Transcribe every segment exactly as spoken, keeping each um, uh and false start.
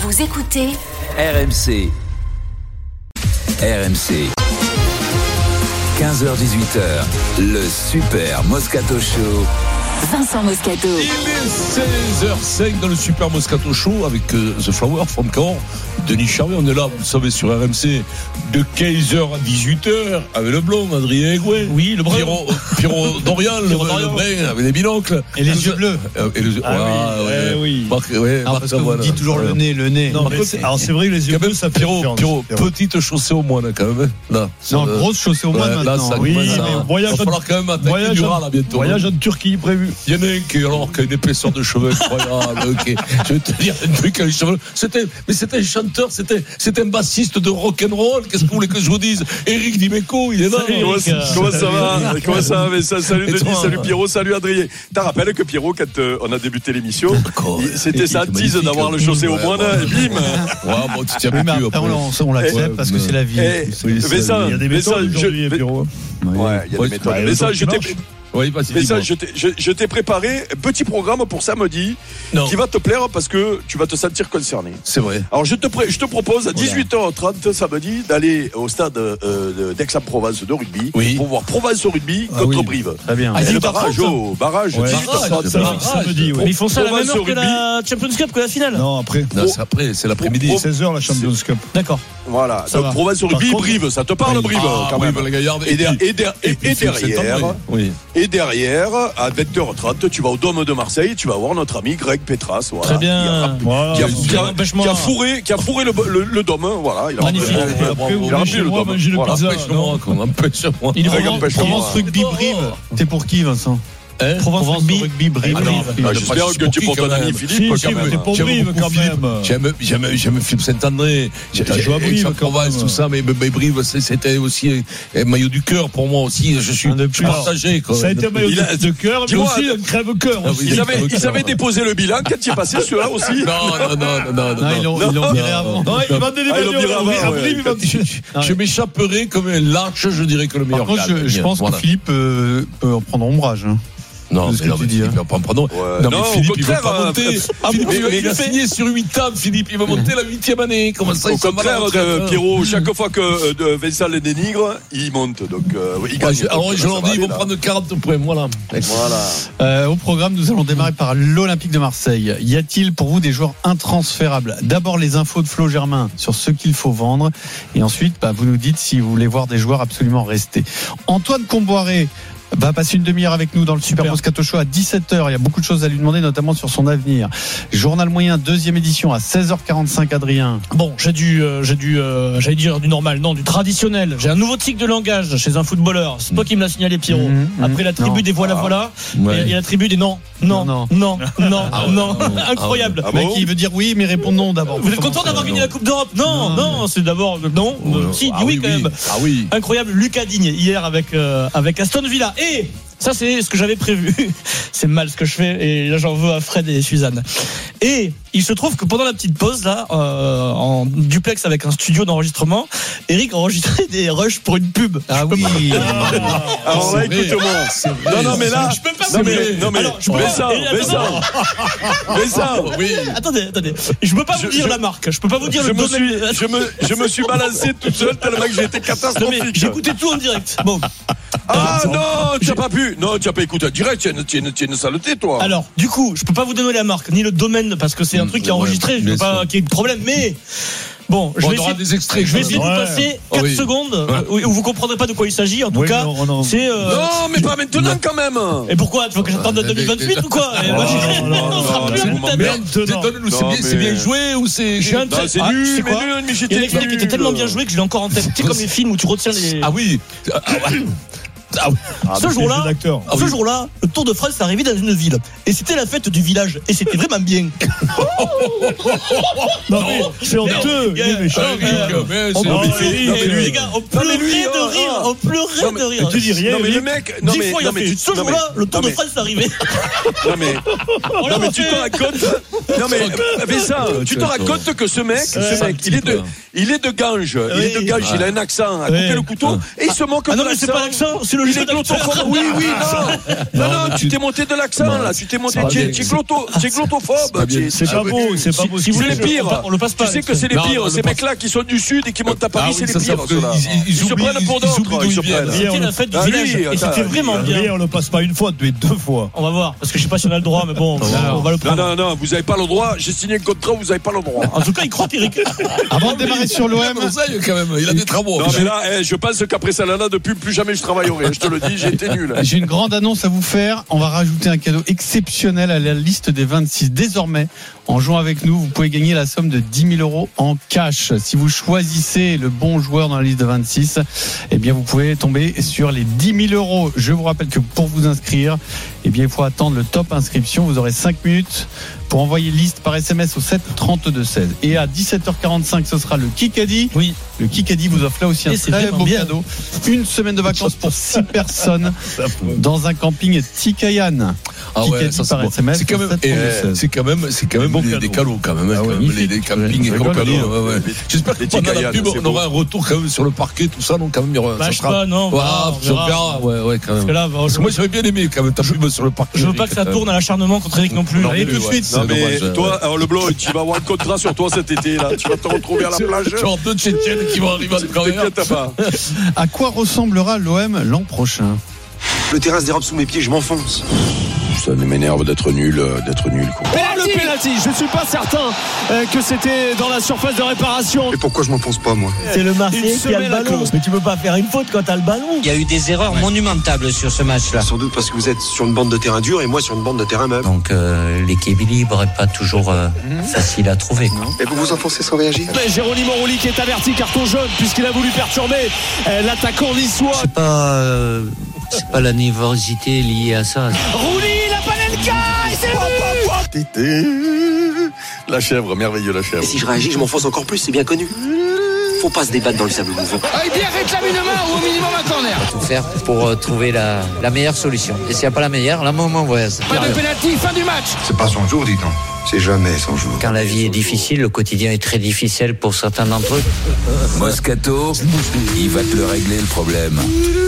Vous écoutez R M C. R M C. quinze heures dix-huit heures, le Super Moscato Show. Vincent Moscato. Il est seize heures cinq dans le Super Moscato Show avec euh, The Flower from Caen. Denis Charvet, on est là, vous le savez, sur R M C de quinze heures à dix-huit heures avec le blond, Adrien Aigouet. Oui, le brun. Pierrot, Pierrot Dorian, le, le brun, avec les binocles. Et les yeux bleus. Et les yeux, ah, ah, oui, ouais, ouais, oui. Marc, ouais, ah, Marc parce que vous dites toujours le nez, le nez. Non, mais c'est, alors c'est vrai que les yeux bleus, ça fait Pierrot, Pierrot, petite chaussée au moine, quand même. Là, non, là, grosse chaussée au moine, ouais, maintenant. Là, ça oui, commence mais à, voyage, va falloir quand même attaquer voyage, du rat, là, bientôt. Voyage en Turquie prévu. Il y en a un qui, alors, qui a une épaisseur de cheveux incroyable. Okay. Je vais te dire un truc avec les cheveux. C'était, mais c'était un chanteur, c'était, c'était un bassiste de rock'n'roll. Qu'est-ce que vous voulez que je vous dise? Eric Dimeco, il est là. Salut, comment, comment ça va? Comment ça va? Mais ça, salut Denis, toi, salut Pierrot, salut Adrien. T'as rappelé que Pierrot, quand euh, on a débuté l'émission, c'était sa tease d'avoir le chaussé au moine, et bim. Ouais, bon, tu tiens plus. On l'accepte parce que c'est la vie. Mais ça, il y a des méthodes aujourd'hui, Pierrot. Ouais, il y a des méthodes. Mais ça, je t'ai. Oui, mais ça, je t'ai, je, je t'ai préparé un petit programme pour samedi non. qui va te plaire parce que tu vas te sentir concerné. C'est vrai. Alors, je te, pré, je te propose à dix-huit heures trente samedi d'aller au stade euh, d'Aix-en-Provence de rugby oui. pour voir Provence au rugby ah, contre oui. Brive. Très bien. Ah, le barrage, oh, barrage, ouais. dix-huit heures trente barrage, samedi. Oui. Mais ils font ça à la même heure que la Champions Cup, que la finale. Non, après. Non, c'est après, c'est l'après-midi. Pro, seize heures la Champions Cup. D'accord. Voilà. Ça donc, va. Provence au rugby, Brive, ça te parle, Brive, quand même. Et derrière, et derrière, à vingt heures trente, tu vas au Dôme de Marseille, tu vas voir notre ami Greg Petras. Voilà, très bien. Qui a, voilà, qui a, qui a, qui a fourré, qui a fourré le, le, le Dôme. Voilà, il a magnifique. Il a rempli le Dôme. Empêche-moi. Il est Provence Rugby Brive. T'es pour qui, Vincent? Hein Provence, Provence Rugby, rugby Brive. Ah, j'espère que tu es pour ton ami Philippe. Si, si, mais t'es pour Brive quand même. J'aime, j'aime, j'aime Philippe Saint-André. T'as joué à Brive, Provence, tout ça, mais, mais Brive, c'était aussi un maillot du cœur pour moi aussi. Je suis partagé. Ça a été un maillot de cœur, mais aussi un crève-cœur. Ils avaient déposé le bilan quand tu es passé celui-là aussi. Non, non, non, non. Ils l'ont viré avant. Non, ils vendaient des maillots à Brive. Je m'échapperai comme un large, je dirais que le meilleur. Par contre, je pense que Philippe peut en prendre ombrage. Non, mais non, mais Philippe, il va pas me prendre. Ouais. Non, non, mais Philippe, il va pas euh, monter. Ah, Philippe, il, il a signé sur huit ans, Philippe, il va monter la huitième année. Comment ça, au contraire, de Pierrot, chaque fois que euh, Vincent les dénigre, il monte. Donc, euh, il gagne. Ouais, alors, je leur dis, ils vont prendre quarante points. Voilà. Voilà. Euh, au programme, nous allons démarrer par l'Olympique de Marseille. Y a-t-il pour vous des joueurs intransférables? D'abord, les infos de Flo Germain sur ce qu'il faut vendre. Et ensuite, bah, vous nous dites si vous voulez voir des joueurs absolument restés. Antoine Comboiré va passer une demi-heure avec nous dans le Super, Super Moscato Show à dix-sept heures. Il y a beaucoup de choses à lui demander, notamment sur son avenir. Journal moyen, deuxième édition à seize heures quarante-cinq, Adrien. Bon, j'ai du, euh, j'ai du, euh, j'allais dire du normal, non, du traditionnel. J'ai un nouveau tic de langage chez un footballeur. C'est toi qui me l'as signalé, Pierrot. Mmh, Après la tribu non. des voilà, voilà. Ouais. Il y a la tribu des non, non, non, non, non, non. Ah ouais, non. Ah incroyable. Ah bon. Le mec, il veut dire oui, mais répond non d'abord. Vous êtes content d'avoir gagné la Coupe d'Europe? Non, non, non, c'est d'abord non. Oh, si, ah, oui, oui, quand oui. même. Ah oui. Incroyable. Lucas Digne hier avec euh, avec Aston Villa. Et ça, c'est ce que j'avais prévu. C'est mal ce que je fais. Et là, j'en veux à Fred et Suzanne. Et il se trouve que pendant la petite pause, là, euh, en duplex avec un studio d'enregistrement, Eric enregistrait des rushs pour une pub. Ah oui. Ah, alors là, écoute-moi. Non, non, mais là. Je peux pas non, vous mais, non, mais. Alors, je peux mais ça, mais ça. Mais ça. Oui. Attendez, attendez. Je peux pas je, vous dire je, la marque. Je peux pas vous dire je le me domaine. Suis, je, me, je me suis balancé tout seul tellement que j'ai été catastrophique. Non, mais j'écoutais tout en direct. Bon. Ah euh, non, tu n'as pas pu. Non, tu n'as pas écouté en direct. Tu as une, une saleté, toi. Alors, du coup, je peux pas vous donner la marque ni le domaine parce que c'est un mmh, truc qui est enregistré. Ouais, je veux pas qu'il y ait de problème, mais. Bon, je bon, vais essayer, des extraits, je vais essayer de vous ouais. passer quatre oui. secondes ouais. où vous comprendrez pas de quoi il s'agit. En tout oui, cas, non, non. c'est. Euh, non, mais pas maintenant non. quand même. Et pourquoi? Tu veux que j'attende deux mille vingt-huit ou quoi? On sera plus à l'antenne. C'est bien joué ou c'est. C'est nul, mais nul, mais j'étais. Il y a un extrait qui était tellement bien joué que je l'ai encore en tête. C'est comme les films où tu retiens les. Ah oui. Ah, ah, ce jour-là, ah, ce oui. jour-là, le Tour de France est arrivé dans une ville et c'était la fête du village et c'était vraiment bien. Non mais c'est honteux. Les gars, on pleurait de rire, on pleurait de rire. Tu dis rien. Non mais le mec, non mais fois il a fait. Ce jour-là, le Tour de France est arrivé. Non mais, non mais tu te racontes. Non mais, mais ça, tu te racontes que ce mec, ce mec, il est de, il est de Ganges, il est de Ganges, il a un accent à couper le couteau et il se moque de l'accent. Ah non mais c'est pas l'accent, c'est le le il jeu est d'acteur. glottophobe. Oui, oui, non. Non, non, tu t'es monté de l'accent, là. Tu t'es monté. Tu es glottophobe. C'est pas beau, c'est pas beau. Si vous C'est voulez, les pires. on le passe pas. Tu sais que c'est les Non, pires. on Ces le passe. mecs-là qui sont du Sud et qui montent à Paris, Ah c'est oui, les ça, pires, ça, ceux-là. ils- ils Ils se oublient- prennent pour ils oublient d'autres. d'où Ils ils se viennent. prennent. C'était la fête du Ah oui, village. Et attends, c'était vraiment bien. Et on le passe pas une fois, mais deux fois. On va voir. Parce que je sais pas si on a le droit, mais bon, on va le Non, prendre. non, non, vous n'avez pas le droit. J'ai signé un contrat, vous n'avez pas le droit. En tout cas, il croit Eric. Avant de démarrer sur l'O M, Marseille, quand même, il a des travaux. Non, mais là, eh, je pense qu'après celle-là, depuis plus jamais je travaillerai. Je te le dis, j'ai été nul. j'ai une grande annonce à vous faire. On va rajouter un cadeau exceptionnel à la liste des vingt-six. Désormais, en jouant avec nous, vous pouvez gagner la somme de dix mille euros en cash. Si vous choisissez le bon joueur dans la liste de vingt-six, eh bien, vous pouvez tomber sur les dix mille euros. Je vous rappelle que pour vous inscrire, eh bien, il faut attendre le top inscription. Vous aurez cinq minutes pour envoyer liste par S M S au sept trente-deux seize. Et à dix-sept heures quarante-cinq, ce sera le Kikadi. Oui. Le Kikadi vous offre là aussi un Et c'est très vraiment beau bien. cadeau. Une semaine de vacances pour six personnes dans un camping Tikayan. Ah ouais, Kikadi ça c'est par bon. S M S C'est quand au même, sept trente-deux eh, seize. c'est quand même, c'est quand même Bon des, cadeau. des cadeaux quand même, hein, Ah quand ouais, même, les, magnifique. les campings et Ouais, compagnie. rigole, Ouais, ouais. J'espère que Les pendant la Tikayan, pub, c'est on beau. aura un retour quand même sur le parquet, tout ça, donc quand même, il y aura. Bah, ça je sais sera- pas, non. Ouais, on on verra. verra, ouais, ouais, quand Parce que même. là, Parce que moi, j'avais bien aimé quand même ta pub sur le parquet. je veux pas que ça tourne à l'acharnement contre Eric non plus. Non, Allez, mais tout de ouais. suite. Non, C'est mais dommage, toi, ouais. alors, le Blanc, tu vas avoir un contrat sur toi cet été, là. Tu vas te retrouver à la plage. Genre deux Tchétchènes qui vont arriver à l'écran. T'inquiète pas. À quoi ressemblera l'O M l'an prochain? Le terrain se dérobe sous mes pieds, je m'enfonce. Ça m'énerve d'être nul, euh, d'être nul, quoi. Oh, le penalty. Je suis pas certain euh, que c'était dans la surface de réparation. Et pourquoi je m'enfonce pas, moi? C'est le Marseillais Une qui a le semelle à ballon. cause. Mais tu peux pas faire une faute quand t'as le ballon. Il y a eu des erreurs monumentales sur ce match-là. Sans doute parce que vous êtes sur une bande de terrain dur et moi sur une bande de terrain meuble. Donc euh, l'équilibre n'est pas toujours euh, facile à trouver. Et vous vous enfoncez sans réagir? Mais Jérôme Rouli qui est averti carton jaune puisqu'il a voulu perturber euh, l'attaquant niçois. C'est pas, euh, c'est pas la nervosité liée à ça. Rouli, la Panenka et c'est le but. La chèvre, merveilleux, la Et chèvre. si je réagis, je m'enfonce encore plus, c'est bien connu. Faut pas se débattre dans le sable mouvant. Il bien réclame une main ou au minimum un corner. Tout faire pour euh, trouver la, la meilleure solution. Et s'il n'y a pas la meilleure, la moment voyage. Pas de pénalty, fin du match. C'est pas son jour, dis-donc. C'est jamais son jour. Quand la vie est difficile, le quotidien est très difficile pour certains d'entre eux. Moscato, il va te le régler le problème.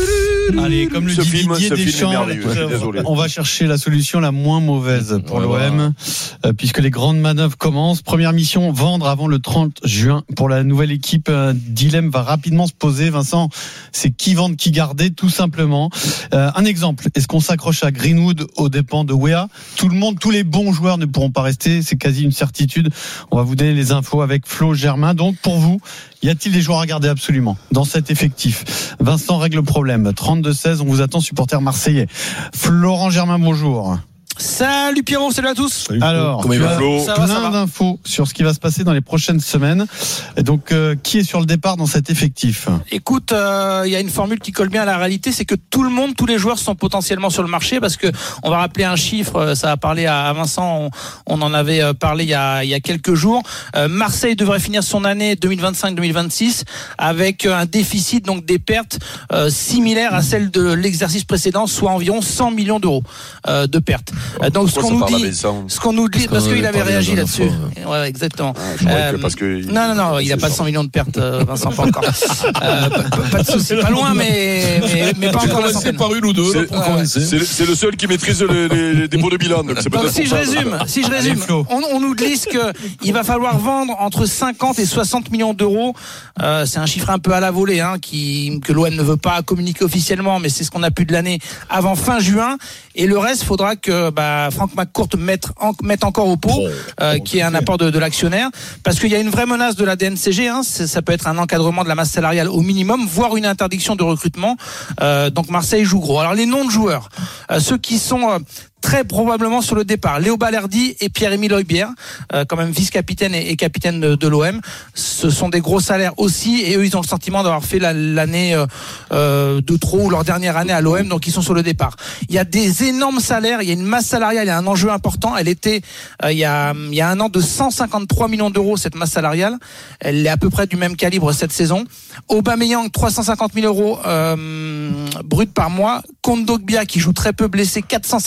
Allez, comme le Ce dit film- Didier ce film est Deschamps, merveilleux, je suis désolé. on va chercher la solution la moins mauvaise pour Ouais, l'O M, euh, puisque les grandes manœuvres commencent. Première mission, vendre avant le trente juin pour la nouvelle équipe. Un dilemme va rapidement se poser, Vincent. C'est qui vendre, qui garder, tout simplement. Euh, un exemple, est-ce qu'on s'accroche à Greenwood aux dépens de Wea? Tout le monde, tous les bons joueurs ne pourront pas rester, c'est quasi une certitude. On va vous donner les infos avec Flo Germain. Donc, pour vous, y a-t-il des joueurs à garder absolument dans cet effectif? Vincent règle le problème. trente-deux seize, on vous attend, supporter marseillais. Florent Germain, bonjour. Salut Pierrot, salut à tous. Alors, Comment il tu va, as Flo Ça va, ça plein va. d'infos sur ce qui va se passer dans les prochaines semaines. Et donc, euh, qui est sur le départ dans cet effectif? Écoute, il euh, y a une formule qui colle bien à la réalité, c'est que tout le monde, tous les joueurs sont potentiellement sur le marché parce que on va rappeler un chiffre, euh, ça a parlé à Vincent, on, on en avait euh, parlé il y a, il y a quelques jours. Euh, Marseille devrait finir son année deux mille vingt-cinq deux mille vingt-six avec un déficit, donc des pertes euh, similaires à celles de l'exercice précédent, soit environ cent millions d'euros euh, de pertes. Euh, donc ce Pourquoi qu'on ça nous parle dit, avec ça, hein ce qu'on nous dit, Parce parce qu'on qu'il avait avait parlé la réagi dernière là-dessus. fois, Ouais, exactement. Ah, je croyais que Euh, parce que. Non, non, non, il n'a pas cent millions de pertes, euh, Vincent, pas encore. Euh, pas, pas de souci, pas loin, mais, mais, mais pas J'ai encore la commencé centaine. par une ou deux, là, C'est- pour ouais, commencer. C'est c'est le seul qui maîtrise les, les- les dépôts de bilan. Donc c'est Donc peut-être si je pour ça. résume, si je résume, Flo. on, on nous glisse que il va falloir vendre entre cinquante et soixante millions d'euros. Euh, c'est un chiffre un peu à la volée, hein, qui que l'O M ne veut pas communiquer officiellement, mais c'est ce qu'on a pu de l'année avant fin juin. Et le reste, faudra que bah, Franck McCourt mette, en, mette encore au pot, euh, qui est un apport de, de l'actionnaire, parce qu'il y a une vraie menace de la D N C G. Hein, c'est- ça peut être un encadrement de la masse salariale au minimum, voire une interdiction de recrutement. Euh, donc Marseille joue gros. Alors les noms de joueurs, euh, ceux qui sont euh, très probablement sur le départ, Léo Balerdi et Pierre-Émile Højbjerg, euh, quand même vice-capitaine et, et capitaine de, de l'O M. Ce sont des gros salaires aussi, et eux ils ont le sentiment d'avoir fait la- l'année euh, euh, de trop ou leur dernière année à l'O M, donc ils sont sur le départ. Il y a des énormes salaires, il y a une masse salariale, il y a un enjeu important. Elle était euh, il y a il y a un an de cent cinquante-trois millions d'euros, cette masse salariale. Elle est à peu près du même calibre cette saison. Aubameyang trois cent cinquante mille euros euh, brut par mois. Kondogbia qui joue très peu blessé, quatre cent cinquante mille euros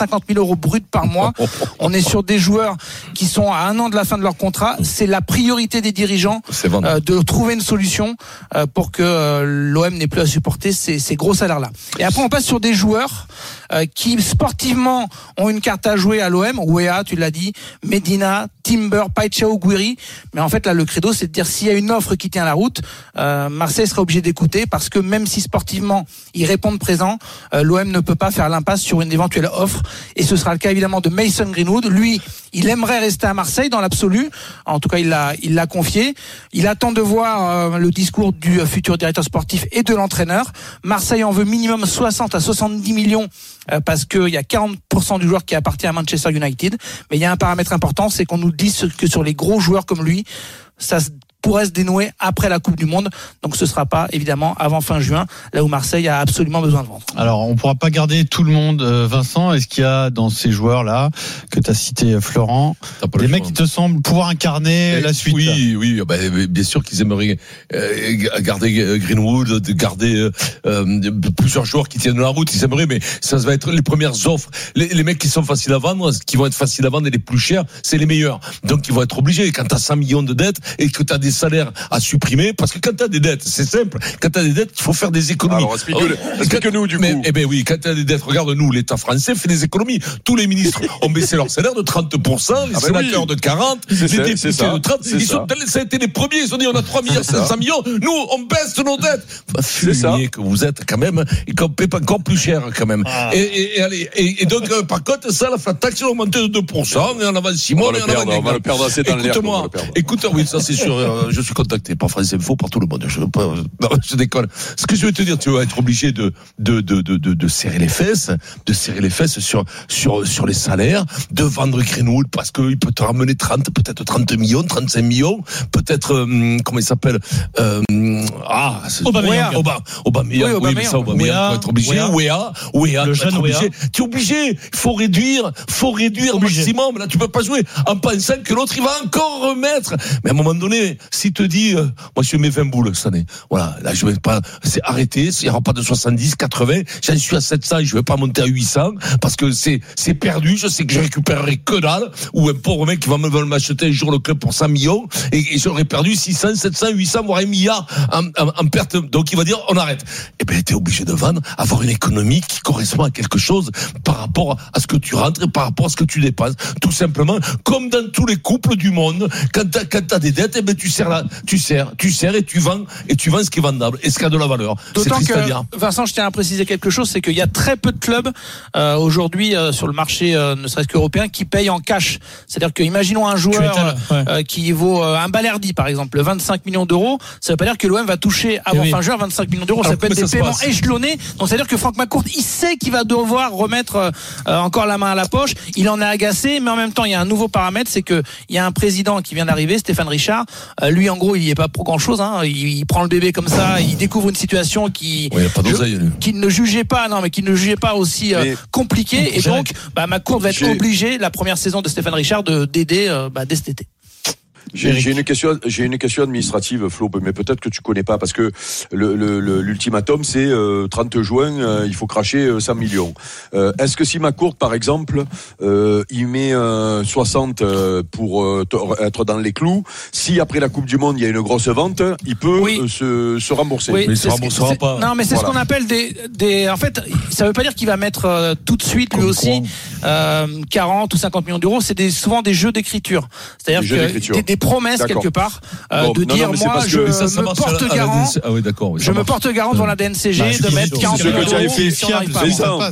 euros bruts par mois. On est sur des joueurs qui sont à un an de la fin de leur contrat. C'est la priorité des dirigeants euh, de trouver une solution euh, pour que euh, l'O M n'ait plus à supporter ces, ces gros salaires-là. Et après, on passe sur des joueurs euh, qui sportivement ont une carte à jouer à l'O M. Weah, tu l'as dit, Medina, Timber, Paixão, Guiri. Mais en fait, là, le credo, c'est de dire s'il y a une offre qui tient la route, euh, Marseille sera obligé d'écouter parce que même si sportivement ils répondent présent, euh, l'O M ne peut pas faire l'impasse sur une éventuelle offre. Et ce sera le cas évidemment de Mason Greenwood. Lui, il aimerait rester à Marseille dans l'absolu. En tout cas, il l'a, il l'a confié. Il attend de voir euh, le discours du futur directeur sportif et de l'entraîneur. Marseille en veut minimum soixante à soixante-dix millions euh, parce qu'il y a quarante pour cent du joueur qui appartient à Manchester United. Mais il y a un paramètre important, c'est qu'on nous dit que sur les gros joueurs comme lui, ça pourrait se dénouer après la Coupe du Monde. Donc ce sera pas évidemment avant fin juin, là où Marseille a absolument besoin de vendre. Alors on pourra pas garder tout le monde, Vincent. Est-ce qu'il y a dans ces joueurs là que tu as cité, Florent, des mecs qui te semblent pouvoir incarner et la suite? Oui, oui, ben, bien sûr qu'ils aimeraient euh, garder Greenwood, garder euh, plusieurs joueurs qui tiennent la route. Ils aimeraient, mais ça va être les premières offres. Les, les mecs qui sont faciles à vendre, qui vont être faciles à vendre et les plus chers, c'est les meilleurs. Donc ils vont être obligés. Quand tu as cent millions de dettes et que tu as des salaires à supprimer, parce que quand tu as des dettes, c'est simple, quand tu as des dettes, il faut faire des économies. Alors explique-nous explique du mais, coup. Eh ben oui, quand tu as des dettes, regarde-nous, l'État français fait des économies. Tous les ministres ont baissé leur salaire de trente pour cent, les ah ben sénateurs oui. de quarante, c'est les ça, députés de trente. Ils sont, ça a été les premiers, ils ont dit on a trois milliards cinq cents millions, nous on baisse nos dettes. Bah, fumier que vous êtes quand même, et qu'on paie encore plus cher quand même. Ah. Et, et, et, allez, et, et donc euh, par contre, ça, la flat tax a augmenté de deux pour cent, et en avant six mois, et en avant on va le perdre assez dans l'air. Écoute-moi, écoute, oui, ça c'est sûr, euh, je suis contacté par France Info, par tout le monde. Je, pas, non, je déconne. Ce que je veux te dire, tu vas être obligé de, de, de, de, de, de serrer les fesses, de serrer les fesses sur, sur, sur les salaires, de vendre Greenwood parce qu'il peut te ramener trente, peut-être trente millions, trente-cinq millions, peut-être, euh, comment il s'appelle, euh, ah, Aubameyang. Aubameyang, oui, mais ça, Aubameyang, faut être obligé. Weah, Weah, le jeune Weah. Tu es obligé. Il faut réduire, faut réduire au maximum. Là, tu peux pas jouer en pensant que l'autre, il va encore remettre. Mais à un moment donné, s'il te dit, euh, moi, je mets vingt boules cette année. Voilà. Là, je vais pas, c'est arrêté. Il n'y aura pas de soixante-dix, quatre-vingts. J'en suis à sept cents. Je vais pas monter à huit cents parce que c'est, c'est perdu. Je sais que je récupérerai que dalle. Ou un pauvre mec qui va me veut m'acheter un jour le club pour cent millions. Et, et j'aurais perdu six cents, sept cents, huit cents, voire un milliard en, en, en perte. Donc, il va dire, on arrête. Eh ben, t'es obligé de vendre, avoir une économie qui correspond à quelque chose par rapport à ce que tu rentres et par rapport à ce que tu dépenses. Tout simplement, comme dans tous les couples du monde, quand t'as, quand t'as des dettes, eh ben, tu serres là, tu serres, tu serres et tu vends, et tu vends ce qui est vendable et ce qui a de la valeur. D'autant que, Vincent, je tiens à préciser quelque chose, c'est qu'il y a très peu de clubs, euh, aujourd'hui, euh, sur le marché, euh, ne serait-ce qu'européen, qui payent en cash. C'est-à-dire que, imaginons un joueur, ouais. euh, qui vaut, euh, un Balerdi, par exemple, vingt-cinq millions d'euros. Ça veut pas dire que l'O M va toucher avant oui. fin juin vingt-cinq millions d'euros. Alors, ça peut être des paiements échelonnés. Donc, c'est-à-dire que Franck McCourt, il sait qu'il va devoir remettre, euh, encore la main à la poche. Il en est agacé, mais en même temps, il y a un nouveau paramètre, c'est que il y a un président qui vient d'arriver, Stéphane Richard. Euh, lui, en gros, il y est pas pour grand-chose. Hein. Il, il prend le bébé comme ça, il découvre une situation qui, oui, pas je, qui ne jugeait pas, non, mais qui ne jugeait pas aussi euh, compliquée. Et donc, bah, McCourt va être obligé, la première saison de Stéphane Richard, de d'aider euh, bah, dès cet été. J'ai, j'ai une question, j'ai une question administrative, Flo, mais peut-être que tu connais pas, parce que le, le, le l'ultimatum, c'est euh, trente juin, euh, il faut cracher euh, cent millions. Euh, est-ce que si McCourt, par exemple, euh, il met euh, soixante euh, pour euh, être dans les clous, si après la Coupe du Monde il y a une grosse vente, il peut oui. euh, se, se rembourser. Oui, mais il se remboursera c'est, pas. Non, mais c'est voilà. Ce qu'on appelle des, des. En fait, ça veut pas dire qu'il va mettre euh, tout de suite lui Comme aussi euh, quarante ou cinquante millions d'euros. C'est des, souvent des jeux d'écriture. C'est-à-dire des que des, des promesses D'accord. quelque part euh, bon, de non, dire non, moi je ça, ça me porte à garant ah oui, d'accord, oui, je me porte garant devant la D N C G bah, de mettre quarante millions d'euros fait, si on n'arrive pas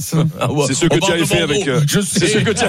c'est ce que tu avais fait avec c'est ce que tu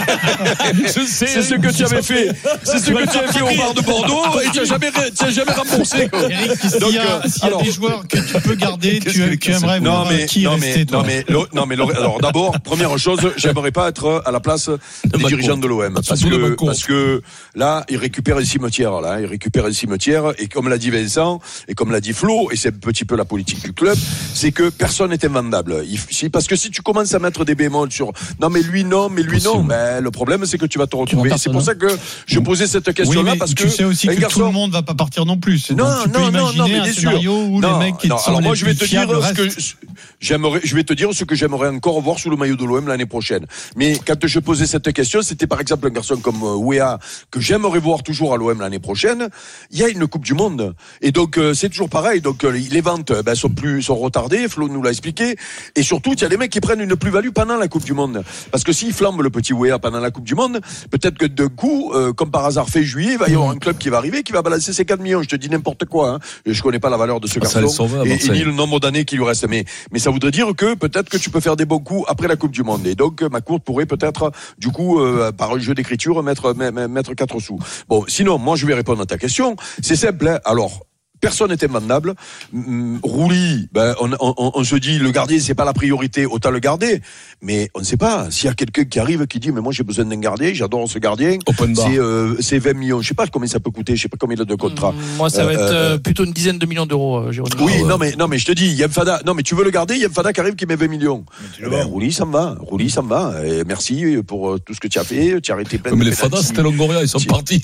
c'est ce que tu avais fait c'est ce que tu avais fait au bar de Bordeaux et tu n'as jamais tu n'as jamais remboursé. Eric, s'il y a des joueurs que tu peux garder, tu aimerais voir qui rester toi? Non mais alors d'abord première chose, j'aimerais pas être à la place des dirigeants de l'O M parce que parce que là ils récupèrent cimetière là, il récupère un cimetière et comme l'a dit Vincent et comme l'a dit Flo, et c'est un petit peu la politique du club, c'est que personne n'est invendable. Il, parce que si tu commences à mettre des bémols sur non mais lui non, mais lui non, ben le problème c'est que tu vas te retrouver. C'est pour ça que je posais cette question-là oui, parce tu que sais aussi que garçon, tout le monde va pas partir non plus. Non, donc, tu non, peux non, imaginer non, mais un bien scénario sûr. où non, les mecs qui non, sont alors les moi je vais plus te dire fiables ce que restent... j'aimerais, je vais te dire ce que j'aimerais encore voir sous le maillot de l'O M l'année prochaine. Mais quand je posais cette question, c'était par exemple un garçon comme Wea que j'aimerais voir toujours à l'O M l'année prochaine. Il y a une Coupe du Monde et donc euh, c'est toujours pareil. Donc euh, les ventes ben, sont plus sont retardées. Flo nous l'a expliqué. Et surtout, il y a des mecs qui prennent une plus-value pendant la Coupe du Monde. Parce que s'il flambe le petit Wea pendant la Coupe du Monde, peut-être que d'un coup, euh, comme par hasard fait juillet, il va y avoir un club qui va arriver, qui va balancer ses quatre millions. Je te dis n'importe quoi. Hein. Je connais pas la valeur de ce ah, garçon et, et ni le nombre d'années qui lui reste. Mais mais ça voudrait dire que peut-être que tu peux faire des bons coups après la Coupe du Monde. Et donc ma courte pourrait peut-être du coup euh, par un jeu d'écriture mettre mettre quatre sous. Bon, sinon moi je vais répondre à ta question. C'est simple. Hein. Alors. Personne n'est invendable. Rouli, ben, on, on, on se dit le gardien c'est pas la priorité, autant le garder. Mais on ne sait pas s'il y a quelqu'un qui arrive qui dit mais moi j'ai besoin d'un gardien, j'adore ce gardien. C'est, euh, c'est vingt millions. Je sais pas combien ça peut coûter, je sais pas combien il a de contrat. Mmh, moi ça va euh, être euh, plutôt une dizaine de millions d'euros. Euh, oui, ah, ouais. non mais non mais je te dis, Yem Fada. Non mais tu veux le garder, Yem Fada qui arrive qui met vingt millions. Ben, Rouli ça me va, Rouli ça me va. Et merci pour euh, tout ce que tu as fait. Tu as arrêté plein. Mais les Fada c'était Longoria, ils sont tu... partis.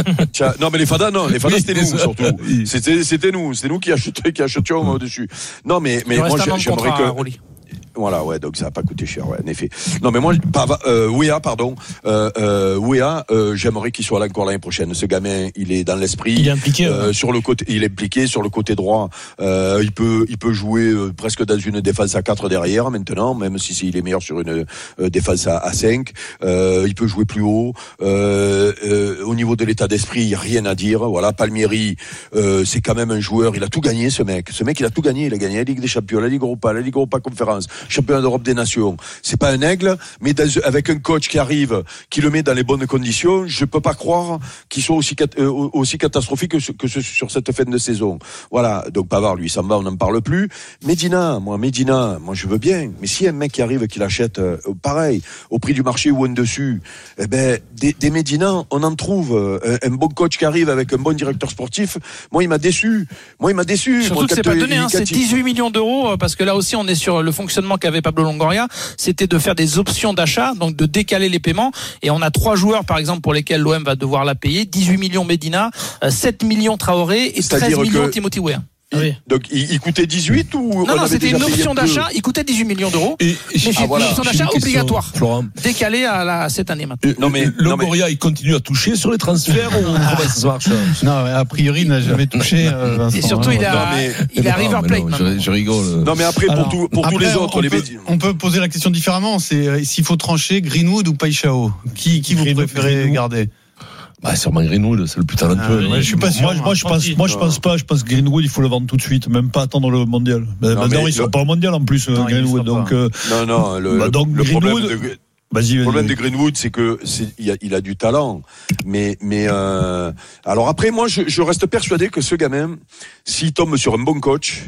non mais les Fada non, les Fada oui, c'était nous ça. surtout. C'était c'était nous, c'était nous qui achetions qui achetions mmh. au-dessus. Non mais mais moi j'aimerais que Rouli. Voilà, ouais, donc ça va pas coûter cher, ouais, en effet. Non, mais moi, euh, Wea, pardon, euh, euh, Wea, euh, j'aimerais qu'il soit là encore l'année prochaine. Ce gamin, il est dans l'esprit. Il est impliqué. Euh, sur le côté, il est impliqué sur le côté droit. Euh, il peut, il peut jouer euh, presque dans une défense à quatre derrière maintenant, même si, si il est meilleur sur une euh, défense à, à cinq. Euh, il peut jouer plus haut. Euh, euh, au niveau de l'état d'esprit, il y a rien à dire. Voilà, Palmieri, euh, c'est quand même un joueur. Il a tout gagné, ce mec. Ce mec, il a tout gagné. Il a gagné la Ligue des Champions, la Ligue Europa, la Ligue Europa Conférence. Championnat d'Europe des Nations. C'est pas un aigle, mais dans, avec un coach qui arrive, qui le met dans les bonnes conditions, je peux pas croire qu'il soit aussi, euh, aussi catastrophique que, que ce, sur cette fin de saison. Voilà. Donc Pavard, lui, ça me va, on n'en parle plus. Medina, moi, Medina, moi, je veux bien. Mais si un mec qui arrive, qui l'achète, euh, pareil, au prix du marché ou en dessus, eh ben, des, des Medina, on en trouve. Euh, un bon coach qui arrive avec un bon directeur sportif, moi, il m'a déçu. Moi, il m'a déçu. Surtout moi, que c'est pas donné, hein, c'est dix-huit millions d'euros, parce que là aussi, on est sur le fonctionnement qu'avait Pablo Longoria, c'était de faire des options d'achat, donc de décaler les paiements. Et on a trois joueurs, par exemple, pour lesquels l'O M va devoir la payer. dix-huit millions Medina, sept millions Traoré et treize millions Timothy Weah. Il, oui. Donc il, il coûtait dix-huit ou non, non, c'était une option d'achat. Il coûtait dixhuit millions d'euros. Et, mais c'est ah, voilà. une option d'achat obligatoire, décalée à la, cette année maintenant. Non mais Longoria, il continue à toucher sur les transferts ou comment ça marche? Non, a priori, il n'a jamais touché. Euh, Vincent, et surtout, il, a, non, mais, il est à River Plate. Je, je rigole. Non mais après, Alors, pour, tout, pour après, tous les autres, on les peut, on peut poser la question différemment. C'est euh, s'il faut trancher Greenwood ou Paixão. Qui, qui vous préférez Greenwood. garder? Bah, sûrement Greenwood, c'est le plus talentueux. Ah, ouais, je suis pas sûr. Moi, moi, je pense, moi, je pense pas. Je pense que Greenwood, il faut le vendre tout de suite, même pas attendre le mondial. Ben, non, maintenant, ils sont le... pas au mondial en plus, non, Greenwood. Donc, euh, non, non, le, bah, donc, le Greenwood, problème de... Vas-y, vas-y, le problème vas-y. de Greenwood, c'est que c'est, il, a, il a du talent, mais mais euh, alors après moi je, je reste persuadé que ce gamin, s'il tombe sur un bon coach,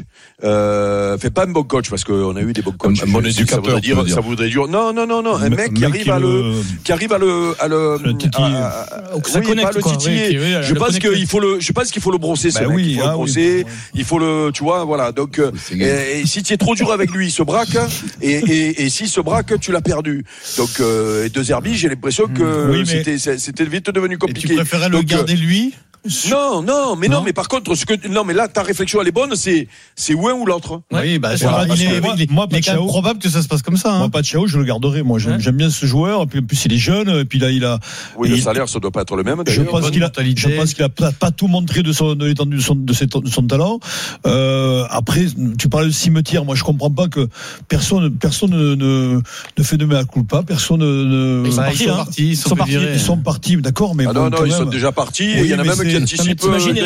euh, fait pas un bon coach parce qu'on a eu des bons coachs. Un bon éducateur, ça voudrait dire, dire. Ça voudrait dire non non non non un, un mec, mec qui arrive qui à le, le qui arrive à le à le, le titiller. À, à, oui, ça connecte, pas le titiller. Oui, oui, je pense qu'il faut le je pense qu'il faut le brosser ce bah mec. Oui, il faut ah, le brosser, oui. il faut le tu vois voilà donc et, et si tu es trop dur avec lui, il se braque et et, et s'il se braque, tu l'as perdu. Donc euh, et deux Herbies, j'ai l'impression que oui, c'était c'était vite devenu compliqué. Et tu préférais donc, le garder lui? Non, non, mais non, non, mais par contre, ce que non, mais là, ta réflexion elle est bonne, c'est c'est ou un ou l'autre. Oui, bah, voilà, il est, moi, il est, moi, il est quand même probable que ça se passe comme ça. Hein. Moi, Paixão, je le garderai. Moi, j'aime, ouais. j'aime bien ce joueur. Et puis en plus, il est jeune. Et puis là, il a. Oui, le il, salaire, ça doit pas être le même. Je pense qu'il a, je pense qu'il a pas, pas tout montré de son de l'étendue de son de, ses, de son talent. Euh, après, tu parlais de cimetière. Moi, je comprends pas que personne personne ne ne, ne fait de mea culpa. Personne ne. Ils sont partis. Ils sont partis. Ils sont partis. Ils sont partis. D'accord, mais ah non, non, ils sont déjà partis. Il y en a même qui anticipent.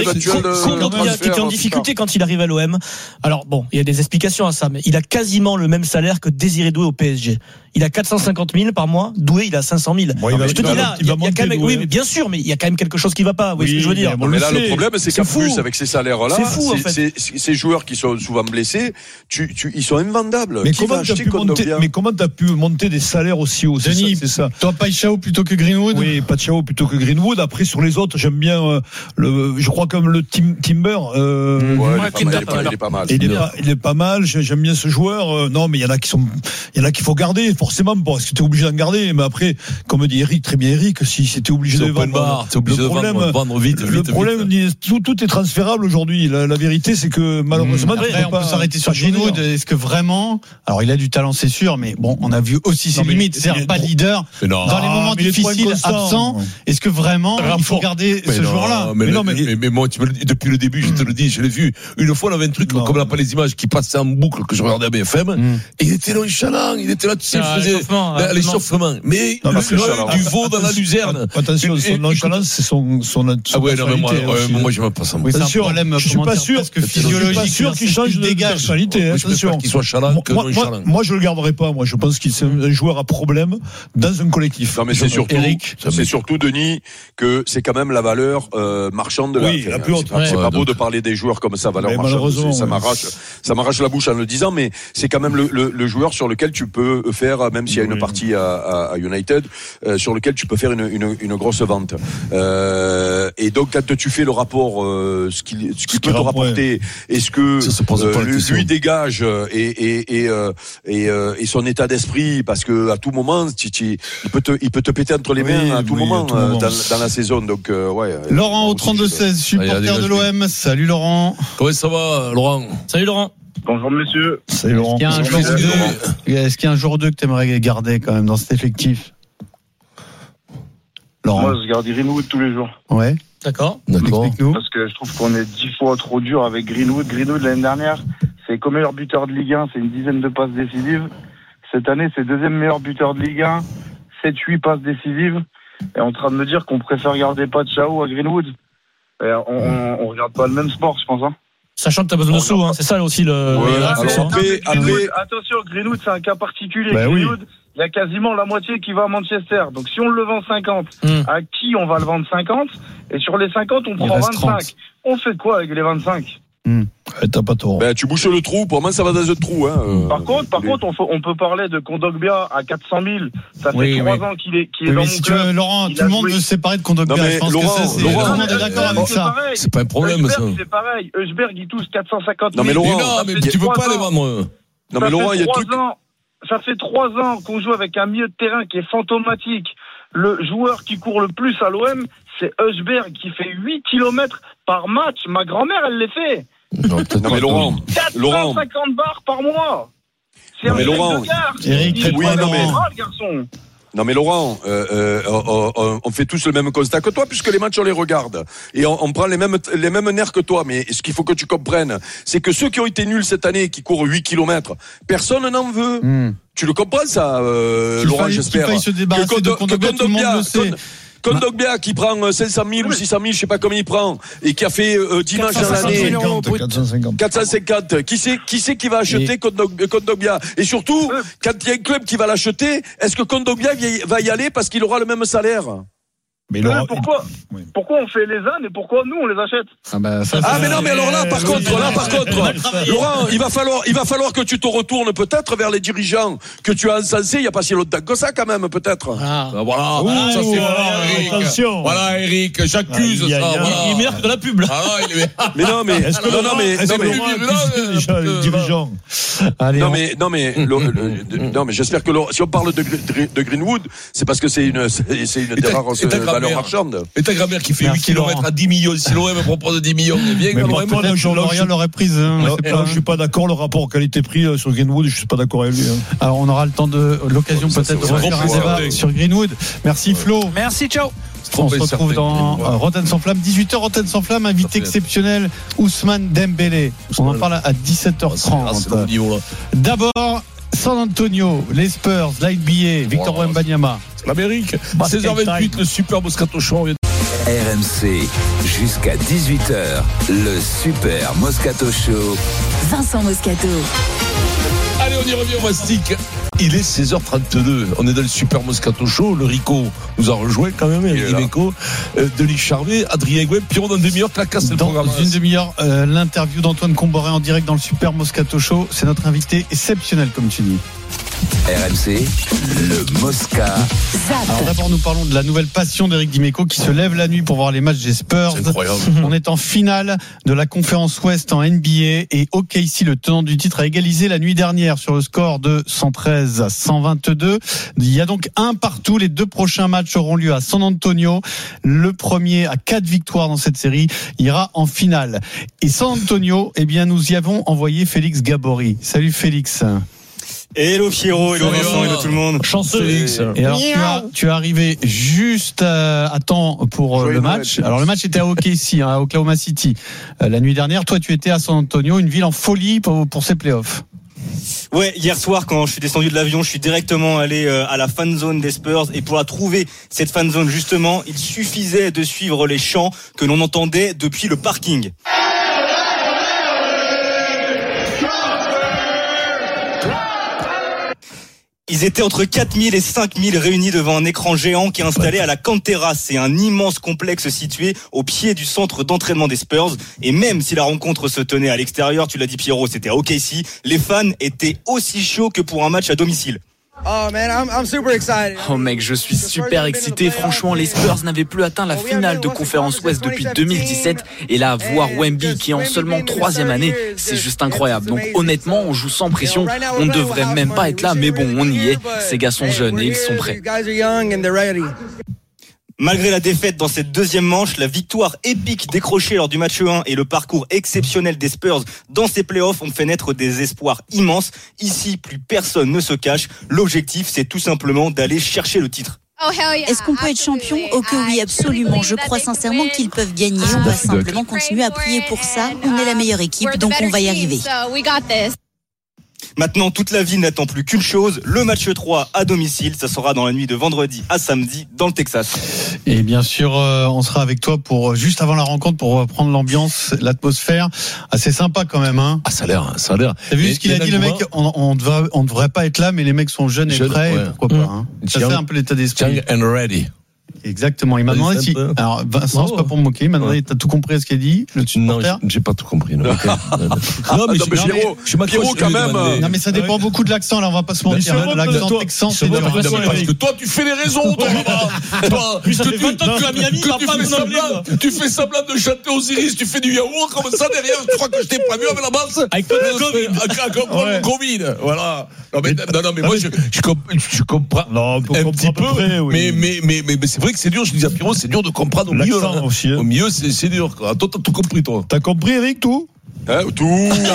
Kondogbia qui était en difficulté quand il arrive à l'O M. Alors bon, il y a des explications à ça, mais il a quasiment le même salaire que Désiré Doué au P S G. il a quatre cent cinquante mille par mois. Doué, il a cinq cent mille. Bon, il va, je te il dis va, là, il va il y a monter, quand même, Doué. oui, mais bien sûr, mais il y a quand même quelque chose qui va pas. Vous voyez Oui, ce que je veux dire? mais, Mais le là, sait. le problème, c'est C'est qu'en fou. plus, avec ces salaires-là, C'est fou, en c'est- fait. c'est- ces joueurs qui sont souvent blessés, tu, tu, ils sont invendables. Mais Qui comment va t'as acheter pu monter, Kondogbia? mais comment t'as pu monter des salaires aussi hauts? C'est Denis, ça, c'est ça. toi, Paixão plutôt que Greenwood? Oui, Paixão plutôt que Greenwood. Après, sur les autres, j'aime bien, euh, le, je crois comme le Tim, Timber, euh, Ouais, il Ouais, est pas Timber, mal, il est pas- il est pas mal. il est pas, il est pas mal. j'ai- J'aime bien ce joueur. Euh, non, mais il y en a qui sont, il y en a qu'il faut garder, forcément. Bon, est-ce que t'es obligé d'en garder? Mais après, comme dit Eric, très bien Eric, si c'était obligé C'est de open vendre, bar, t'es obligé le de problème, vendre, vendre vite, le vite, problème, vite. tout, tout est transférable aujourd'hui. La, la vérité, c'est que malheureusement, Après, tu peux on pas- peut s'arrêter sur pas choisir. Greenwood. Est-ce que vraiment, alors il a du talent, c'est sûr, mais bon, on a vu aussi ses Non, mais limites. il C'est est pas trop- leader. Mais non. Dans les Ah, moments mais il est trop difficiles, inconstant. absent. Est-ce que vraiment, il faut Rapport. garder Mais ce non, joueur-là? Mais, Mais le- non, mais- mais, mais moi, tu me le dis depuis le début, je te le dis, je l'ai vu. Une fois, on avait un truc, Non. comme on n'a pas les images, qui passaient en boucle, que je regardais à B F M, Mm. et il était nonchalant, il était là, tu sais, Ah, il faisait l'échauffement, ben, ah, l'échauffement. Mais Non, le parce que l'œil chaland. du veau dans la luzerne. Attention, Et- son et- nonchalance, c'est son, son, son Ah ouais, non, mais moi, personnalité, ouais, aussi. moi, j'aime pas ça. moi. Oui, c'est un Attention, problème, je suis comment pas dire, sûr, presque je suis physiologique. pas sûr qu'il change de dégage. personnalité. Moi, je Attention. préfère qu'il soit chaland que Moi, moi, nonchalant. moi, je le garderai pas. Moi, je pense qu'il c'est un joueur à problème dans un collectif. Non mais c'est Je- surtout, Eric, c'est surtout Denis que c'est quand même la valeur euh, marchande de la. Oui, la plus haute. C'est pas, c'est Ouais, pas beau donc. de parler des joueurs comme ça, valeur Mais marchande. malheureusement, Ça ouais. m'arrache, ça m'arrache la bouche en le disant, mais c'est quand même le, le, le joueur sur lequel tu peux faire, même s'il y a une Oui. partie à, à, à United, euh, sur lequel tu peux faire une, une, une grosse vente. Euh, et donc quand tu fais le rapport, euh, ce qu'il ce qu'il Ce peut qu'il te rapporte, rapporter, et ce que Ça se pose euh, pas la lui, question. lui dégage euh, et et et, euh, et, euh, et son état d'esprit, parce que à tout moment, tu, tu, il peut te il peut te péter entre les Oui, mains à tout oui, moment, à tout euh, moment. dans, dans la saison. Donc euh, ouais. Laurent au Aussi, trente-deux seize, Allez, supporter allez, de l'O M. Salut Laurent. Comment ça va, Laurent? Salut Laurent. Bonjour messieurs. C'est Laurent. Est-ce qu'il y a un Bonjour, jour messieurs. deux, est-ce qu'il y a un jour deux que tu aimerais garder quand même dans cet effectif? Laurent. Moi je garde Greenwood tous les jours. Ouais. D'accord. D'accord. Explique-nous. Parce que je trouve qu'on est dix fois trop dur avec Greenwood. Greenwood l'année dernière, c'est comme meilleur buteur de Ligue un, c'est une dizaine de passes décisives. Cette année, c'est deuxième meilleur buteur de Ligue un, sept huit passes décisives. Et on est en train de me dire qu'on préfère garder Paixão à Greenwood. Et on, on, on regarde pas le même sport, je pense. Hein. Sachant que t'as besoin de sous, hein. C'est ça aussi le. Ouais, la alors réflexion. après, Greenwood, après, attention, Greenwood, c'est un cas particulier. Bah oui. Greenwood, il y a quasiment la moitié qui va à Manchester. Donc si on le vend cinquante, Hmm. à qui on va le vendre cinquante? Et sur les cinquante, on Il prend reste vingt-cinq. trente. On fait quoi avec les vingt-cinq? Ouais, T'as pas tort. ben, tu bouches le trou. Pour moi, ça va dans le trou. Hein. euh, Par contre, par les- contre, on, faut- on peut parler de Kondogbia à quatre cent mille. Ça fait Oui, trois oui. ans qu'il est, qu'il est Oui, dans mais mon si tu club. veux, Laurent, Il tout a le monde joué. veut se séparer de Kondogbia. Non, mais Je pense Laurent, que ça, c'est tout Laurent, le monde est d'accord avec c'est ça. pareil. C'est pas un problème, ça. Eusberg, c'est pareil. Eusberg, il touche quatre cent cinquante Non, mille. mais Laurent, Mais non, Ça mais fait tu peux trois pas les ans. vendre. Non, Ça mais Laurent, fait il y a trois tout. ans- Ça fait trois ans qu'on joue avec un milieu de terrain qui est fantomatique. Le joueur qui court le plus à l'O M, c'est Eusberg, qui fait huit kilomètres par match. Ma grand-mère, elle les fait. Non, peut-être Non, mais pas. Laurent, Laurent. quatre cent cinquante bars par mois. C'est Non, un mais truc Laurent, de gare. Eric, Il est oui, pas non, mais- normal, le garçon. Non mais Laurent, euh, euh, on, on- on fait tous le même constat que toi puisque les matchs on les regarde et on, on prend les mêmes les mêmes nerfs que toi. Mais ce qu'il faut que tu comprennes, c'est que ceux qui ont été nuls cette année, qui courent huit kilomètres, personne n'en veut. Hmm. Tu le comprends ça, euh, Qu'il Laurent, faille- j'espère. qu'il faille se débarrasser Que de Kondo- Kondogbia, que tout le monde Kondogbia- le sait. Kon- Kondogbia qui prend cinq cent mille ou six cent mille, je sais pas combien il prend, et qui a fait euh, dix matchs dans quatre cent l'année. cinquante euros brut. quatre cent cinquante. quatre cent cinquante. Qui c'est, qui c'est qui va acheter Kondog- Kondogbia? Et surtout, quand il y a un club qui va l'acheter, est-ce que Kondogbia va y aller parce qu'il aura le même salaire? Mais Ouais, Laurent, pourquoi, oui. pourquoi on fait les ânes et pourquoi nous on les achète? Ah, bah, ça, Ah c'est- mais non mais alors là par contre là par contre Laurent il va falloir il va falloir que tu te retournes peut-être vers les dirigeants que tu as encensés il y a pas si longtemps que ça quand même peut-être. Voilà. Ah, Voilà, Ouh, ça c'est voilà, voilà, Eric. attention. Voilà, Eric, j'accuse Aïe, ça. aïe, aïe. Voilà. Il est meilleur que de la pub, là. Ah, il est... Mais non mais Est-ce que non, non Laurent- mais est-ce non que mais Laurent a mais- plus déjà les euh, dirigeants? Allez, non on- mais non mais le- le- de- non mais j'espère que Laurent- si on parle de, Gre- de Greenwood c'est parce que c'est une c'est c'est une Et ta- des rares et ta euh, valeurs grand-mère. marchandes. Et ta grand-mère qui fait Merci, huit kilomètres Laurent. à dix millions, si l'O M propose dix millions, eh bien, Mais l'O par M, contre, Peut-être je- que là, je- Lorient l'aurait prise. hein, on Là, sait là, pas. je suis pas d'accord, le rapport qualité-prix euh, sur Greenwood, je suis pas d'accord avec lui. hein. Alors, on aura le temps de l'occasion Ça, peut-être de c'est refaire trop un pour débat ça. sur Greenwood. Merci Flo. Merci, ciao. On se trompé, retrouve certain. dans Voilà. euh, Rotten sans flamme, dix-huit heures Rotten sans flamme, invité Parfait. exceptionnel Ousmane Dembélé. On en parle à dix-sept heures Ah, c'est le trente. niveau, là. D'abord, San Antonio, les Spurs, l'N B A, Victor Wow. Wembanyama. L'Amérique, seize heures vingt-huit, le super Moscato Show. R M C, jusqu'à dix-huit heures, le Super Moscato Show. Vincent Moscato. Allez, on y revient au Mastic. Il est seize heures trente-deux. On est dans le Super Moscato Show. Le Rico nous a rejoint quand même. Il Rico, euh, Denis Charvet, Adrien Gouin, Pierrot dans une demi-heure. Clacasse le dans programme. Dans une demi-heure, euh, l'interview d'Antoine Comboré en direct dans le Super Moscato Show. C'est notre invité exceptionnel, comme tu dis. R M C, le Mosca. Alors d'abord, nous parlons de la nouvelle passion d'Éric Dimeco qui se lève la nuit pour voir les matchs des Spurs. C'est incroyable. On est en finale de la conférence Ouest en N B A et O K C, le tenant du titre, a égalisé la nuit dernière sur le score de cent treize à cent vingt-deux. Il y a donc un partout. Les deux prochains matchs auront lieu à San Antonio. Le premier à quatre victoires dans cette série ira en finale. Et San Antonio, eh bien, nous y avons envoyé Félix Gabory. Salut Félix. Hello Pierrot, hello Vincent, hello tout le monde. Chanceux Félix. Et alors tu, as, tu es arrivé juste à, à temps pour euh, le match. Alors le match était à O K C, hein, à Oklahoma City euh, la nuit dernière. Toi tu étais à San Antonio, une ville en folie pour, pour ces playoffs. Ouais, hier soir quand je suis descendu de l'avion, je suis directement allé euh, à la fan zone des Spurs et pour la trouver, cette fan zone justement, il suffisait de suivre les chants que l'on entendait depuis le parking. Ils étaient entre quatre mille et cinq mille réunis devant un écran géant qui est installé à la Cantera. C'est un immense complexe situé au pied du centre d'entraînement des Spurs. Et même si la rencontre se tenait à l'extérieur, tu l'as dit Pierrot, c'était à O K C, les fans étaient aussi chauds que pour un match à domicile. Oh man, I'm, I'm super excited. Oh mec, je suis super excité. Franchement, les Spurs n'avaient plus atteint la finale de conférence Ouest depuis deux mille dix-sept. Et là, voir Wemby qui est en seulement troisième année, c'est juste incroyable. Donc honnêtement, on joue sans pression. On ne devrait même pas être là, mais bon, on y est. Ces gars sont jeunes et ils sont prêts. Malgré la défaite dans cette deuxième manche, la victoire épique décrochée lors du match un et le parcours exceptionnel des Spurs dans ces playoffs ont fait naître des espoirs immenses. Ici, plus personne ne se cache. L'objectif, c'est tout simplement d'aller chercher le titre. Est-ce qu'on peut être champion ? Oh que oui, absolument. Je crois sincèrement qu'ils peuvent gagner. On va simplement continuer à prier pour ça. On est la meilleure équipe, donc on va y arriver. Maintenant, toute la ville n'attend plus qu'une chose, le match trois à domicile. Ça sera dans la nuit de vendredi à samedi dans le Texas. Et bien sûr, euh, on sera avec toi pour juste avant la rencontre pour reprendre l'ambiance, l'atmosphère. Assez sympa quand même, hein. Ah, ça a l'air, ça a l'air. T'as vu et, ce qu'il a dit le mec ? On, on devrait, on devrait pas être là, mais les mecs sont jeunes et Jeune, prêts. Ouais. Pourquoi mmh. pas hein. Ça c'est un peu l'état d'esprit. Young and ready. Exactement. Il m'a demandé si. Alors, Vincent, c'est pas pour me moquer. Il m'a demandé, t'as tout compris à ce qu'il a dit, le supporter ? Non, j'ai pas tout compris. Non, okay. non mais, non, mais Pierrot, je Pierrot quand même. Non, mais ça dépend beaucoup de l'accent. Là, on va pas se mentir. L'accent texan, c'est dur. Parce que toi, tu fais les raisons, toi. Toi, tu fais semblant, tu fais semblant de chanter Osiris, tu fais du yaourt comme ça derrière. Je crois que je t'ai pas vu avec la basse. Avec le Covid. Voilà. Non, mais non, mais moi, je comprends. Non, un petit peu. Mais, mais, mais, mais c'est vrai que c'est dur. Je disais à Pierrot, c'est dur de comprendre au milieu. Au milieu, c'est dur. Toi, t'as tout compris, toi. T'as compris, Eric, tout? Hein, tout.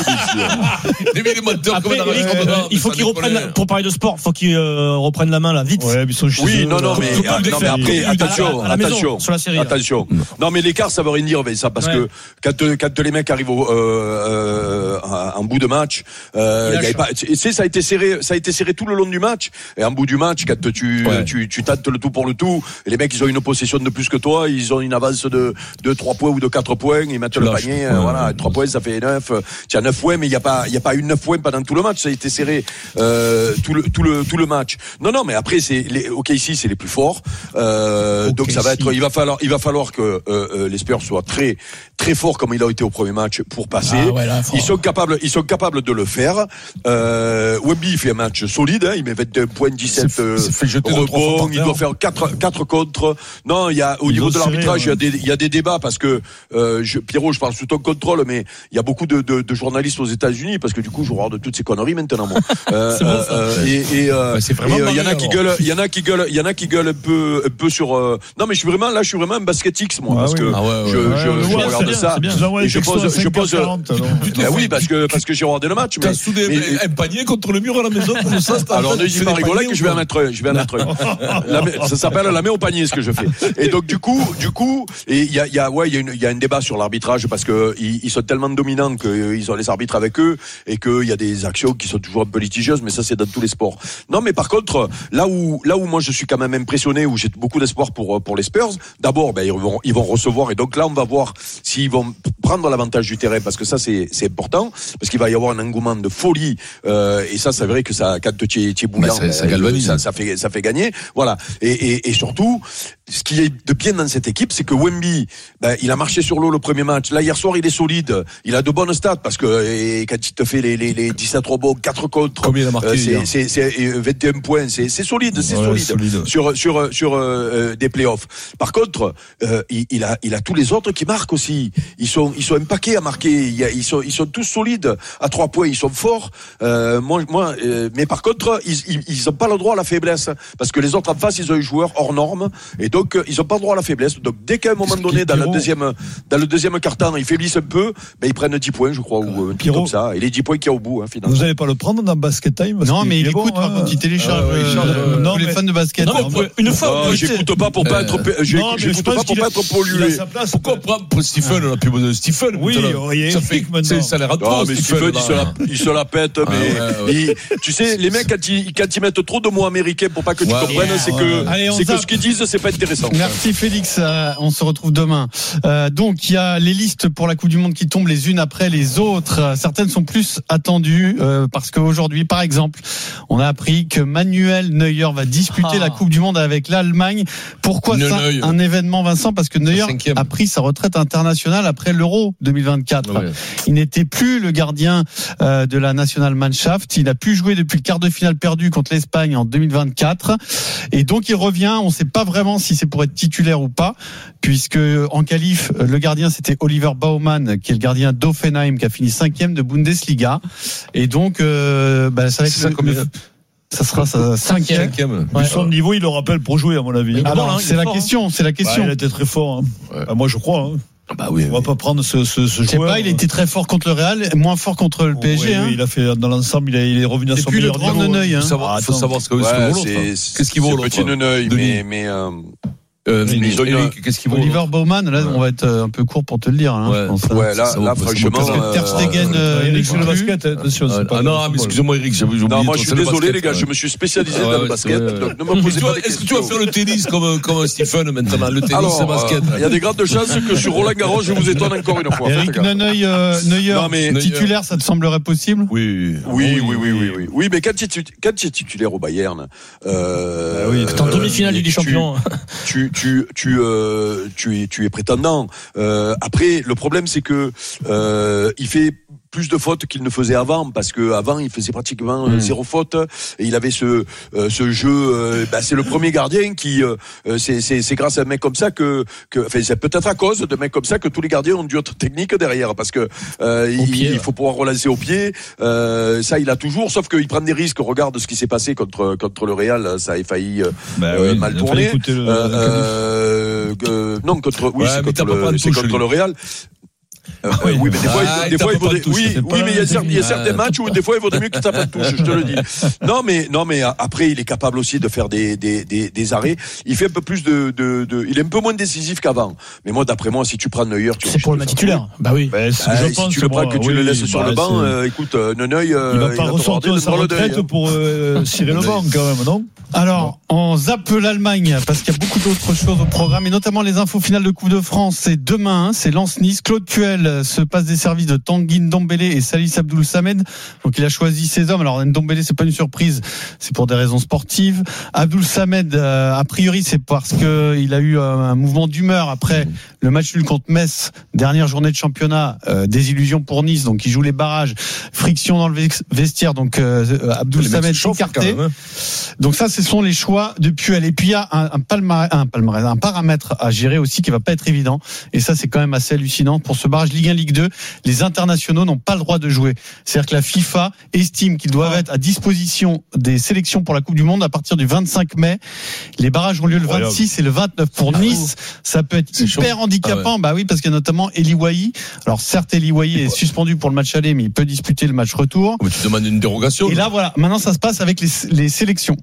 Après, Eric, euh, il faut qu'il reprenne la, pour parler de sport, il faut qu'il euh, reprenne la main là vite. Ouais, mais sont oui, non, non, mais, ah, non, mais après, attention, à la, à la attention, maison, sur la série, attention. Là. Non, mais l'écart, ça veut rien dire, ça, parce ouais. que quand, quand les mecs arrivent au, euh, euh, en bout de match, euh, y avait pas, tu sais, ça a été serré, ça a été serré tout le long du match. Et en bout du match, quand tu, ouais. tu, tu tentes le tout pour le tout, et les mecs, ils ont une possession de plus que toi, ils ont une avance de, de trois points ou de quatre points, ils mettent tu le panier, euh, voilà, trois points, ça fait neuf. Tu as neuf points, mais il y a pas, il y a pas eu neuf points pendant tout le match. Ça a été serré euh, tout le, tout le, tout le match. Non, non, mais après c'est les O K C, c'est les plus forts. Euh, okay, donc ça va être, il va falloir, il va falloir que euh, les Spurs soient très, très forts comme il a été au premier match pour passer. Ah ouais, là, ils sont capables, ils sont capables de le faire. Euh, Wemby fait un match solide. Hein, il met vingt-deux points, dix-sept euh, rebonds. Il doit faire quatre, quatre contre. Non, il y a au ils niveau de l'arbitrage, il y a des, il y a des débats parce que euh, je, Pierrot, je parle sous ton contrôle, mais il y a beaucoup de, de, de journalistes aux États-Unis parce que du coup je regarde toutes ces conneries maintenant moi. Euh, bon, euh, et et euh, ouais, il y en a qui gueulent, il y en a qui gueulent, il y en a qui gueulent un peu un peu sur. Euh... Non mais je suis vraiment là, je suis vraiment un basketix moi ah, parce oui. que ah ouais, ouais, je, ouais, je, ouais, je, je ouais, regarde bien, ça et je pose je pose. Ben oui parce que parce que j'ai regardé le match. T'as soudé un panier contre le mur à la maison comme ça. Alors ne dis pas rigoler que je vais en mettre, je vais en mettre. Ça s'appelle la main au panier ce que je fais. Et donc du coup du coup et il y a il y a ouais il y a une il y a un débat sur l'arbitrage parce que ils sont tellement dominants éminent qu'ils ont les arbitres avec eux et qu'il y a des actions qui sont toujours un peu litigieuses, mais ça c'est dans tous les sports. Non, mais par contre, là où là où moi je suis quand même impressionné, où j'ai beaucoup d'espoir pour pour les Spurs, d'abord ben ils vont ils vont recevoir, et donc là on va voir s'ils vont prendre l'avantage du terrain, parce que ça c'est c'est important, parce qu'il va y avoir un engouement de folie, euh, et ça c'est vrai que ça, quand tu es, tu es bouillant, bah, ça, ça, galvanise. ça, ça fait ça fait gagner, voilà. Et, et, et surtout, ce qui est de bien dans cette équipe, c'est que Wemby, ben, il a marché sur l'eau le premier match. Là hier soir il est solide, il a de bonnes stats, parce que et, quand il te fait les les, les dix-sept rebonds, quatre contre, combien il a marqué, euh, c'est, c'est c'est vingt et un points, c'est c'est solide, c'est ouais, solide, solide sur sur sur euh, des playoffs. Par contre, euh, il, il a il a tous les autres qui marquent aussi. Ils sont ils sont un paquet à marquer. Il y a, ils sont ils sont tous solides à trois points. Ils sont forts. Euh, moi moi, euh, mais par contre, ils ils ils ont pas le droit à la faiblesse, parce que les autres en face, ils ont des joueurs hors normes, et donc euh, ils ont pas le droit à la faiblesse. Donc dès qu'à un moment donné, dans le deuxième dans le deuxième quart-temps, ils faiblissent un peu, ben ils prennent dix points, je crois, ou un truc comme ça. Et les dix points qu'il y a au bout, hein, finalement. Vous allez pas le prendre dans Basket Time? Non, mais il écoute, par contre, il télécharge. Non, les fans de basket. Non, mais une fois, non, j'écoute pas pour pas être, j'écoute pas pour pas être pollué. Pourquoi on prend pour Stephen, la pub de Stephen? Oui, ça fait, ça a l'air à trop. Mais Stephen, il se la, il se la pète, mais, il, tu sais, les mecs, quand ils, quand ils mettent trop de mots américains pour pas que tu ouais, comprennes, ouais, c'est que, ouais. c'est que ce qu'ils disent, c'est pas intéressant. Merci Félix, euh, on se retrouve demain. Euh, donc, il y a les listes pour la Coupe du Monde qui tombent les unes après les autres. Certaines sont plus attendues, euh, parce qu'aujourd'hui, par exemple, on a appris que Manuel Neuer va disputer ah. la Coupe du Monde avec l'Allemagne. Pourquoi Neuer. ça un événement, Vincent? Parce que Neuer a pris sa retraite internationale après l'Euro deux mille vingt-quatre. Ouais. Il n'était plus le gardien euh, de la Nationalmannschaft. Il a pu jouer depuis le quart de finale perdu contre l'Espagne en deux mille vingt-quatre. Et donc il revient. On ne sait pas vraiment si c'est pour être titulaire ou pas, puisque en qualif, le gardien c'était Oliver Baumann, qui est le gardien d'Offenheim, qui a fini cinquième de Bundesliga. Et donc euh, bah, ça va être ça, le, le, ça sera sa cinquième. cinquième. Ouais. Son niveau, il le rappelle pour jouer, à mon avis. Alors, hein, c'est, la question, c'est la question. Bah, il était très fort. Hein. Ouais. Bah, moi, je crois. Hein. Bah oui, on va oui. pas prendre ce, ce, ce joueur. Je sais pas, il a été très fort contre le Real, moins fort contre le P S G. Oui, hein. oui, il a fait dans l'ensemble, il, a, il est revenu c'est à son plus meilleur le grand Neneuil. Il faut savoir, ah, faut savoir ce que ouais, vaut l'autre. C'est, Qu'est-ce qu'il vaut l'autre? Petit Neneuil, mais mais. Euh... Euh, Eric, qu'est-ce qu'il vaut? Oliver Baumann, là, ouais. on va être un peu court pour te le dire. Hein, ouais, je pense, ouais là, là, franchement. Euh, Ter Stegen, euh, Eric, c'est le basket, attention. Ah, ah non, mais excusez-moi, Eric, j'ai oublié. Non, moi, je suis désolé, les gars, je me suis spécialisé dans le basket, donc ne me posez pas de questions. Est-ce que tu vas faire le tennis comme, comme Stephen maintenant? Le tennis, c'est basket. Il y a des grandes chances que sur Roland Garros, je vous étonne encore une fois. Eric Neneuil, Neuer, titulaire, ça te semblerait possible? Oui. Oui, oui, oui, oui, oui. Oui, mais quand tu es titulaire au Bayern, euh, c'est en demi-finale du Ligue des Champions. Tu, tu, tu, tu es, tu es prétendant. Euh, après, le problème, c'est que euh, il fait plus de fautes qu'il ne faisait avant, parce que avant il faisait pratiquement mmh. zéro faute, et il avait ce euh, ce jeu. Euh, bah, c'est le premier gardien qui euh, c'est c'est c'est grâce à un mec comme ça que que enfin c'est peut-être à cause de mecs comme ça que tous les gardiens ont dû être techniques derrière, parce que euh, il, pied, il faut pouvoir relancer au pied. Euh, ça il a toujours, sauf qu'il prend des risques. Regarde ce qui s'est passé contre contre le Real, ça a failli euh, bah euh, oui, mal tourner. Le, euh, euh, euh, non contre oui ouais, c'est contre le c'est contre le Real. Euh, oui, oui, mais des fois, ah, il, des fois, il vaudrait, touche, oui, oui, mais il y a, cer- il y a certains matchs où des fois, il vaudrait mieux qu'il tape pas de touche, je te le dis. Non, mais, non, mais après, il est capable aussi de faire des, des, des, des arrêts. Il fait un peu plus de, de, de, il est un peu moins décisif qu'avant. Mais moi, d'après moi, si tu prends Neuer, tu c'est pour le match titulaire. Bah oui. Bah, bah, je si pense tu le prends, que tu oui, le laisses bah, sur le banc, euh, écoute, Neuer, euh, il va pas ressortir sa retraite pour euh, cirer le banc, quand même, non? Alors, on zappe l'Allemagne, parce qu'il y a beaucoup d'autres choses au programme, et notamment les infos finales de Coupe de France. C'est demain, c'est Lens-Nice. Claude Puel se passe des services de Tanguy Ndombele et Salis Abdoul Samed. Donc il a choisi ses hommes. Alors Ndombele, c'est pas une surprise, c'est pour des raisons sportives. Abdoul Samed, euh, a priori, c'est parce que il a eu un mouvement d'humeur après le match nul contre Metz, dernière journée de championnat, euh, désillusion pour Nice. Donc il joue les barrages, friction dans le vestiaire. Donc euh, Abdoul Samed écarté. Même, hein. Donc ça, ce sont les choix de Puel. Et puis il y a un, un palmarès, un palmarès, un paramètre à gérer aussi qui va pas être évident. Et ça, c'est quand même assez hallucinant pour ce barrage Ligue un, Ligue deux. Les internationaux n'ont pas le droit de jouer. C'est-à-dire que la FIFA estime qu'ils doivent être à disposition des sélections pour la Coupe du Monde à partir du vingt-cinq mai. Les barrages ont lieu le vingt-six et le vingt-neuf pour Nice. Ça peut être c'est hyper chaud. handicapant. Ah ouais. Bah oui, parce qu'il y a notamment Eli Wahi. Alors certes, Eli Wahi est suspendu pour le match aller, mais il peut disputer le match retour. Mais tu demandes une dérogation. Et là, voilà. Maintenant, ça se passe avec les, les sélections. S'il faut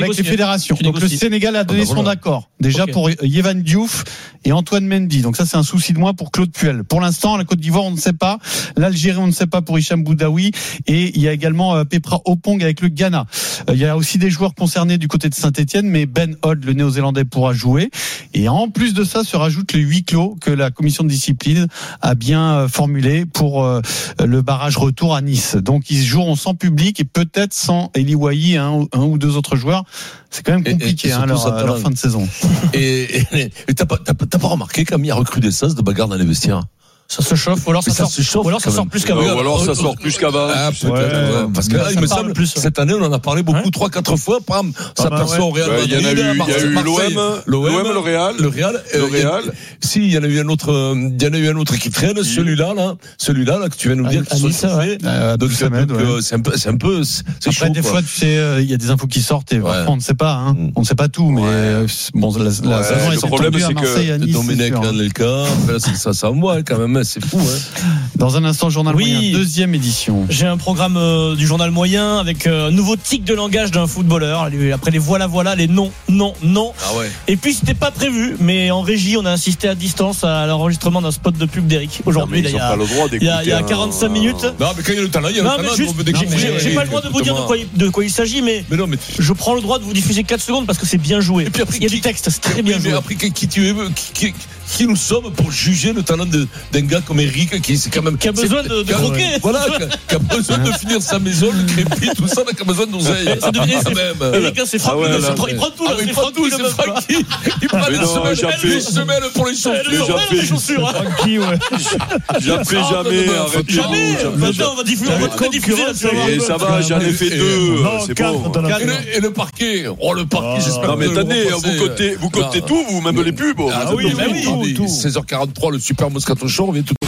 avec les fédérations. Donc le Sénégal a donné Ah bah voilà. son accord. Déjà Ok. pour Yvan Diouf et Antoine Mendy. Donc ça, c'est un souci de moins pour Claude Puel. Pour l'instant, la Côte d'Ivoire, on ne sait pas. L'Algérie, on ne sait pas pour Hicham Boudaoui. Et il y a également euh, Pepra Opong avec le Ghana. Euh, il y a aussi des joueurs concernés du côté de Saint-Etienne, mais Ben Odd, le Néo-Zélandais, pourra jouer. Et en plus de ça, se rajoute le huis clos que la commission de discipline a bien euh, formulé pour euh, le barrage retour à Nice. Donc ils joueront sans public et peut-être sans Eli Wahi, un, un ou deux autres joueurs. C'est quand même compliqué, Et- et hein, surtout, leur, ça leur fin de saison. Et et- et t'as pas, t'as pas t'as pas remarqué comme il y a recrudescence de bagarre dans les vestiaires? Ça se chauffe, ou alors ça, Mais ça sort, se chauffe ou alors ça quand sort même. plus qu'avant. Ou alors ça sort plus qu'avant. Ah, peut-être, Ouais, ouais. Parce que là, ça il me parle semble, plus. cette année, on en a parlé beaucoup, trois, quatre fois, pam, ça mal, perçoit ouais. au Real Ouais, il y en a Madrid, eu- il y a Marseille, eu l'O M, Marseille, l'O M, le Real. le Real, Le euh, il y a- Real. Si, il y en a eu un autre, euh, il y en a eu un autre qui traîne, celui-là, là, celui-là, là, que tu viens nous dire À- à qu'ils Nice, sont ouais. chauffés. Euh, Donc, Abdou c'est un Samed, peu, ouais. que- c'est un peu, c'est un peu, c'est c'est Après, chaud, des quoi. fois, tu sais, euh, il y a des infos qui sortent et Ouais. on ne sait pas. Hein. Mm. On ne sait pas tout, mais Ouais. euh, bon, la, la Ouais, saison le est problème, tendue à c'est que Marseille, à Nice, c'est Domenech, sûr, hein. Anelka, après, là, c'est- ça, ça envoie quand même, c'est fou, hein. Dans un instant, journal Oui. moyen, deuxième édition. J'ai un programme euh, du journal moyen avec euh, un nouveau tic de langage d'un footballeur. Après les voilà voilà, les non, non, non. Ah ouais. Et puis c'était pas prévu, mais en régie, on a assisté à distance à l'enregistrement d'un spot de pub d'Eric aujourd'hui. Non, mais là, ils Il y ont a, pas le droit il y a, il y a d'écouter quarante-cinq un- minutes. Non, mais quand il y a le talent, il y a Non, le mais talent. juste, on veut j'ai- découvrir, j'ai j'ai pas le droit de vous dire de quoi, il- de quoi il s'agit, mais, Mais non, mais je prends le droit de vous diffuser quatre secondes parce que c'est bien joué. Et puis après, il y a qui- du texte, c'est très bien Oui, mais joué. après, qui, qui tu es, qui, qui, qui nous sommes pour juger le talent de- d'un gars comme Eric, qui c'est quand même. Qui a besoin de- de qui a- croquer. Voilà, qui a, qui a besoin de finir sa maison, le crépi, tout ça, qui a besoin d'oseille. Ça devient- quand même. Eric, hein, c'est Franck, Ah ouais, il là, prend- il prend tout, Ah, là, mais il c'est prend Franck tout, qui c'est le meuf, là. Francky. Il prend Mais des non, semelles, j'en fais- des semelles pour les Eh, chaussures. le jour même, les chaussures, hein. Tranquille, ouais. J'en fais jamais, Ah, arrêtez-vous. Jamais. j'en fais Maintenant, on va diffuser, on va très diffuser là-dessus. Et ça va, j'en ai fait Et- deux, Non, c'est quatre, bon. t'en as Et le, et le parquet. Oh, le parquet, j'espère Non mais que attendez, vont vous passer. comptez, vous comptez Non. tout, vous, même les pubs. Ah vous oui, êtes bah tout, oui, tout. oui. tout. seize heures quarante-trois, le Super Moscato Show, on vient tout.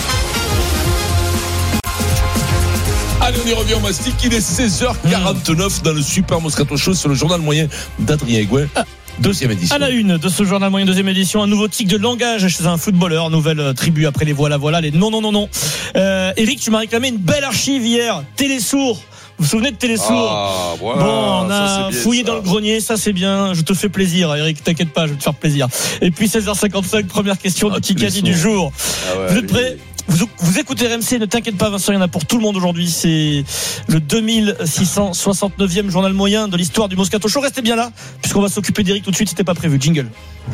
Allez, on y revient au Mastic. Il est seize heures quarante-neuf dans le Super Moscato Show sur le journal moyen d'Adrien Higuet. Deuxième édition. À la une de ce journal moyen deuxième édition, un nouveau tic de langage chez un footballeur, nouvelle euh, tribu après les voilà voilà, les non non non non. Euh, Eric, tu m'as réclamé une belle archive hier, Télésourd. Vous vous souvenez de Télésourd? Ah, voilà, Bon, on ça, a c'est bien, fouillé ça. dans le grenier, ça c'est bien, je te fais plaisir Eric, t'inquiète pas, je vais te faire plaisir. Et puis seize heures cinquante-cinq, première question Ah, de Kikadi Télésourd. du jour. Ah ouais, Vous êtes lui, prêts? Vous, vous écoutez R M C, ne t'inquiète pas Vincent, il y en a pour tout le monde aujourd'hui. C'est le deux mille six cent soixante-neuvième journal moyen de l'histoire du Moscato Show. Restez bien là, puisqu'on va s'occuper d'Eric tout de suite, c'était pas prévu. Jingle.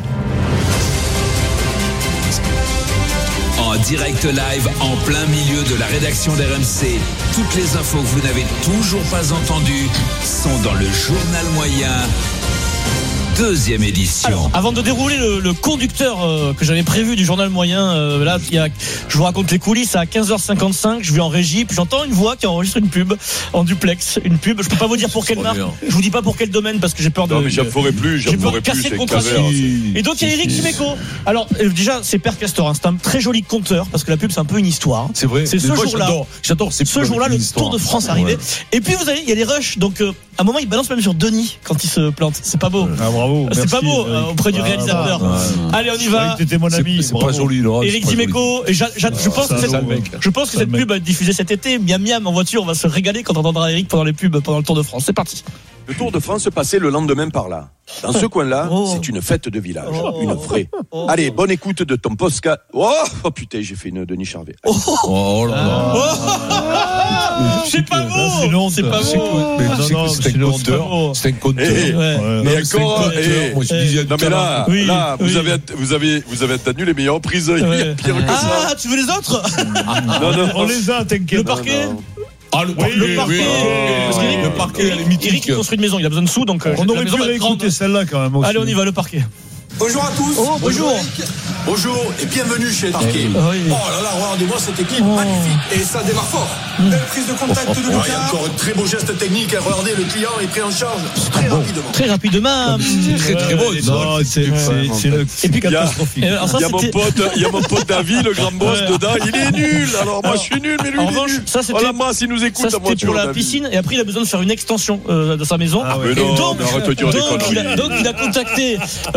En direct live, en plein milieu de la rédaction d'R M C, toutes les infos que vous n'avez toujours pas entendues sont dans le journal moyen, deuxième édition. Alors, avant de dérouler le, le conducteur euh, que j'avais prévu du journal moyen, euh, là, il y a, je vous raconte les coulisses, à quinze heures cinquante-cinq, je vais en régie, puis j'entends une voix qui enregistre une pub en duplex, une pub, je peux pas vous dire pour quelle marque, je vous dis pas pour quel domaine parce que j'ai peur de... Non mais j'en ferai plus, j'en J'ai peur de ferai plus, casser c'est le contrat. calvaire. Et donc il y a Eric Dimeco. Alors euh, déjà c'est Père Castor, hein, c'est un très joli conteur parce que la pub c'est un peu une histoire. C'est vrai. C'est ce Mais moi, jour-là. j'adore, J'adore ces Ce pubs jour-là, avec le une histoire. Tour de France arrivait. Ouais. Et puis vous savez, il y a les rushs. Donc euh, à un moment, il balance même sur Denis quand il se plante. C'est pas beau. Ah, bravo. C'est merci, pas beau Eric. euh, auprès du Ah, réalisateur. bah, Allez, on y Je croyais va. que t'étais mon ami. C'est pas bravo. joli, Laurent. Eric c'est pas joli. Dimeco. Et j'a- j'a- je pense que ça, cette, ça, mec. je pense que Ça, cette mec. pub va être diffusée cet été. Miam miam en voiture, on va se régaler quand on entendra Eric pendant les pubs, pendant le Tour de France. C'est parti. Le Tour de France se passait le lendemain par là. Dans ce coin-là, Oh. c'est une fête de village, Oh. une vraie. Oh. Allez, bonne écoute de ton podcast. Oh, oh putain, j'ai fait une Denis Charvet. Allez. Oh là là. C'est pas Là, c'est une beau. honte. C'est pas C'est beau. quoi Mais Non, tu sais non, que c'est c'est un une honte. compteur. C'est un compteur. Eh, Ouais. Ouais. Non, Mais mais c'est un encore, compteur. eh, Moi, je disais Non mais là, Oui, là, oui. vous avez, vous avez, vous avez entendu les meilleures prises. Il y a Ouais. pire que Ah, ça. tu veux les autres? Non, non, On les a, t'inquiète. Le parquet? non. Ah, le parquet, le parquet. oui. Parce qu'Eric- Le parquet, elle est mythique. Eric il construit une maison, il a besoin de sous, donc euh, On la aurait maison pu va être grande. réécouter celle-là quand même aussi. Allez, on y va, le parquet. Bonjour à tous. Oh, bonjour. Bonjour et bienvenue chez Parquet. Ah oui. Oh là là, regardez-moi cette équipe Oh. magnifique. Et ça démarre fort. Belle prise de contact de Oh, Lucas. Il y a encore un très beau geste technique. Regardez, le client est pris en charge très rapidement. Très rapidement. C'est très très beau. Non, c'est c'est- c'est le- c'est puis, catastrophique. Et alors ça, Il y a mon c'était- pote, il y a mon pote David, le grand boss Ouais. dedans. Il est nul. Alors moi, Alors, je suis nul, mais lui, en il est revanche, nul. ça, c'était- Voilà, moi, s'il nous Ça écoute, à moi, c'était tu pour vois, la David. piscine et après il a besoin de faire une extension euh, de sa maison. Ah ouais. Mais Et non, donc, mais arrête de dire des donc, il a, conneries. donc il a contacté, euh, vous savez ce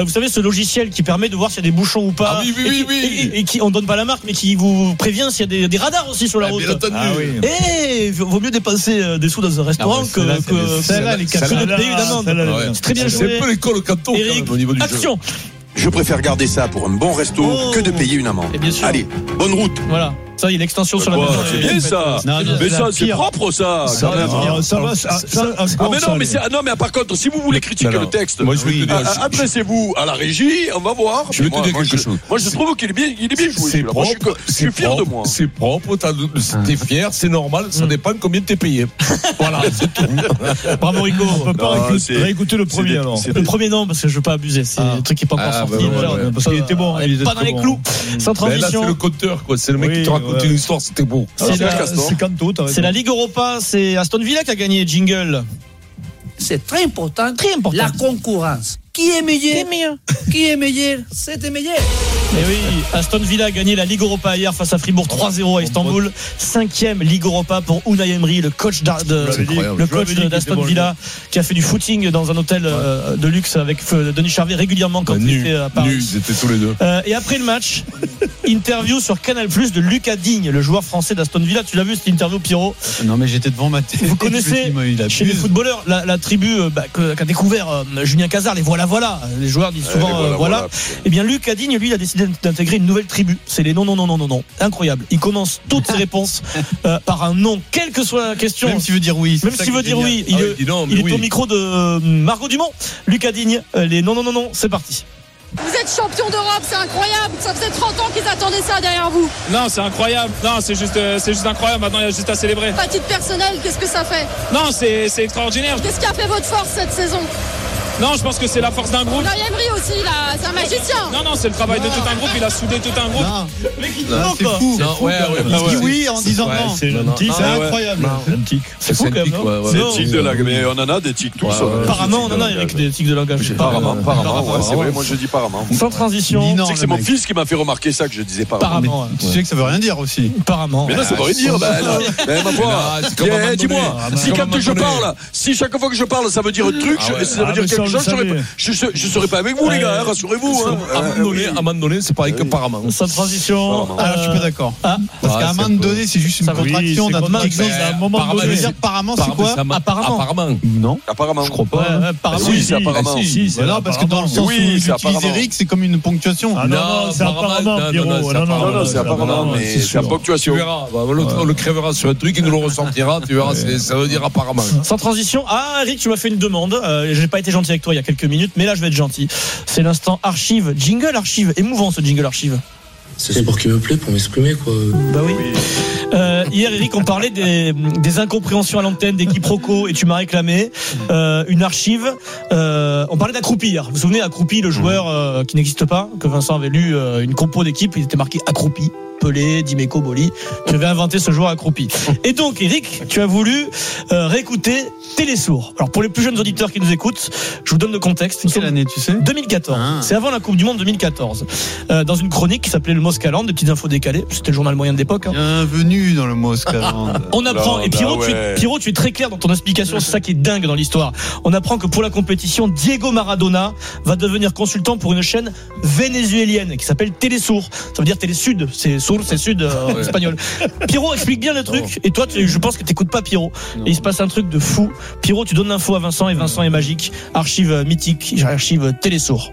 logiciel qui permet de voir s'il y a des bouchons ou pas. Ah oui, oui, et, oui, qui, oui. Et, et qui, on donne pas la marque, mais qui vous prévient s'il y a des, des radars aussi sur la ah, route. Ah, oui. Et vaut mieux dépenser des sous dans un restaurant ah, ouais, que, que, celle-là, les que de payer une amende. C'est très bien joué. C'est un peu l'école canton. Eric, au niveau du action. Je préfère garder ça pour un bon resto oh. que de payer une amende. Allez, bonne route. Voilà. Ça, il y a l'extension sur la maison. C'est bien ça. Non, non, mais ça, c'est propre ça. Ça, quand même. Ça, ça va. Ça, ça, ah mais non, mais c'est, non, mais par contre, si vous voulez critiquer non, non. le texte, moi, je vais te dire, adressez-vous à la régie. On va voir. Je vais te dire moi, quelque je, chose. Moi, je trouve qu'il est bien, il est bien joué. C'est propre. Moi, je suis, je suis fier propre, de moi. C'est propre. T'es fier, c'est normal. Ça dépend combien t'es payé. Voilà, c'est tout. Bravo Rico. On peut pas réécouter le premier alors. Le premier non, parce que je veux pas abuser. C'est un truc qui est pas encore sorti. Parce qu'il était bon. Pas dans les clous. Sans transition. Là, c'est le compteur, quoi. C'est le mec qui te raconte une histoire. C'était beau. C'est la, c'est Canto, c'est la Ligue Europa, c'est Aston Villa qui a gagné. Jingle. C'est très important. Très important. La concurrence. Qui est meilleur? Qui est meilleur? Qui est meilleur? C'était meilleur. Et oui, Aston Villa a gagné la Ligue Europa hier face à Fribourg trois zéro à Istanbul. Cinquième Ligue Europa pour Unai Emery, le coach, de, le coach d'Aston Villa, qui a fait du footing dans un hôtel ouais. de luxe avec Denis Charvet régulièrement quand il était à Paris. Ils étaient tous les deux. Euh, et après le match, interview sur Canal Plus de Lucas Digne, le joueur français d'Aston Villa. Tu l'as vu cette interview, Pierrot? Non, mais j'étais devant ma télé. Vous connaissez chez les footballeurs la, la tribu bah, qu'a découvert euh, Julien Cazard, les voilà voilà. Les joueurs disent souvent euh, voilà. voilà. voilà. Et bien Lucas Digne, lui, il a décidé d'intégrer une nouvelle tribu. C'est les non non non non non non. Incroyable. Il commence toutes ses réponses euh, par un non, quelle que soit la question. Même s'il veut dire oui. Même s'il veut dire oui. Il, ah oui, non, il est oui. au micro de Margot Dumont. Lucas Digne, les non non non non. C'est parti. Vous êtes champion d'Europe, c'est incroyable. Ça faisait trente ans qu'ils attendaient ça derrière vous. Non, c'est incroyable. Non, c'est juste, c'est juste incroyable. Maintenant, il y a juste à célébrer. À titre personnel, qu'est-ce que ça fait? Non, c'est, c'est extraordinaire. Qu'est-ce qui a fait votre force cette saison? Non, je pense que c'est la force d'un groupe. Unai Emery aussi, là, c'est un magicien. Non, non, c'est le travail non. de tout un groupe. Il a soudé tout un groupe. Non. Mais qui non, c'est fou. Non, ouais, ouais, il ouais, dit ouais. oui en disant ouais, non. C'est, non, non, c'est non, incroyable. C'est un tic. C'est fou quand même. C'est un tic de langage. Mais on en a des tics tous. Apparemment, on en a avec des tics de langage. Apparemment, apparemment. C'est vrai, moi je dis apparemment. Sans transition. C'est que c'est mon fils qui m'a fait remarquer ça que je disais apparemment. Tu sais que ça veut rien dire aussi. Apparemment. Mais non, ça veut rien dire. Ben ma foi. Dis-moi, si quand je parle, si chaque fois que je parle, ça veut dire un truc, ça veut dire quelque chose, je serais pas avec vous, les gars, rassurez-vous. À un moment donné, à un moment donné, c'est pareil que apparemment. Sans transition. Alors, je suis pas d'accord. Parce qu'à un moment donné, c'est juste une contraction d'un truc. À un moment donné, dire apparemment, c'est quoi? Apparemment. Apparemment. Non. Apparemment. Je crois pas. Apparemment. Oui, c'est apparemment. Non, parce que dans le sens où utilise Eric, c'est comme une ponctuation. Ah non, c'est apparemment, Pierrot. Non, non, c'est apparemment, mais c'est la ponctuation. Tu verras. On le crèvera sur un truc, il nous le ressentira. Tu verras, ça veut dire apparemment. Sans transition. Ah, Eric, tu m'as fait une demande. J'ai pas été gentil avec toi il y a quelques minutes, mais là, je vais être gentil. C'est l'instant archive, jingle archive, émouvant ce jingle archive. C'est le sport qui me plaît pour m'exprimer quoi. Bah oui. Euh, hier Eric, on parlait des, des incompréhensions à l'antenne, des quiproquos, et tu m'as réclamé euh, une archive. Euh, on parlait d'Accroupi hier. Vous vous souvenez, Accroupi, le joueur euh, qui n'existe pas, que Vincent avait lu euh, une compo d'équipe, il était marqué Accroupi. Pelé, Dimeco, Boli. Tu avais inventé ce joueur accroupi. Et donc, Eric, tu as voulu euh, réécouter Télésourd. Alors, pour les plus jeunes auditeurs qui nous écoutent, je vous donne le contexte. Quelle année, tu sais? deux mille quatorze. Ah. C'est avant la Coupe du Monde deux mille quatorze. Euh, dans une chronique qui s'appelait le Moscaland, des petites infos décalées. C'était le journal moyen de l'époque. Hein. Bienvenue dans le Moscaland. On apprend, et Pierrot, bah ouais. tu es, Pierrot, tu es très clair dans ton explication. C'est ça qui est dingue dans l'histoire. On apprend que pour la compétition, Diego Maradona va devenir consultant pour une chaîne vénézuélienne qui s'appelle Télésourd. Ça veut dire Télésud. C'est sourd, c'est sud. Euh, Ouais. Espagnol. Pierrot explique bien le truc et toi tu, je pense que t'écoutes pas Pierrot. Et il se passe un truc de fou. Pierrot, tu donnes l'info à Vincent et Vincent est magique. Archive mythique, archive Télésourd.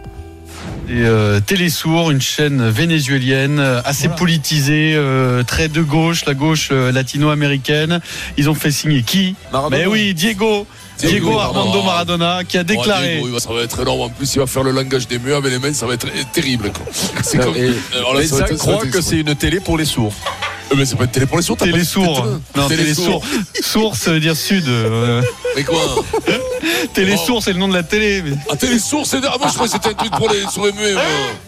Et euh, Télésourd, une chaîne vénézuélienne assez voilà. politisée, euh, très de gauche, la gauche euh, latino-américaine. Ils ont fait signer qui? Maradona. Mais oui, Diego. Diego, Diego Armando Maradona qui a déclaré. Oh, Diego, ça va être énorme. En plus, il va faire le langage des murs avec les mains. Ça va être terrible. Quoi. C'est comme. Et, alors là, les gens croient que c'est une télé pour les sourds. Euh, mais c'est pas une télé pour les sourds. Télésourd. Non, Télésourd. Sourd, ça veut dire sud. Euh... Mais quoi? Télésourd, c'est le nom de la télé. Mais... Ah, Télésourd, c'est. Ah, moi, je croyais que c'était un truc pour les sourds et muets.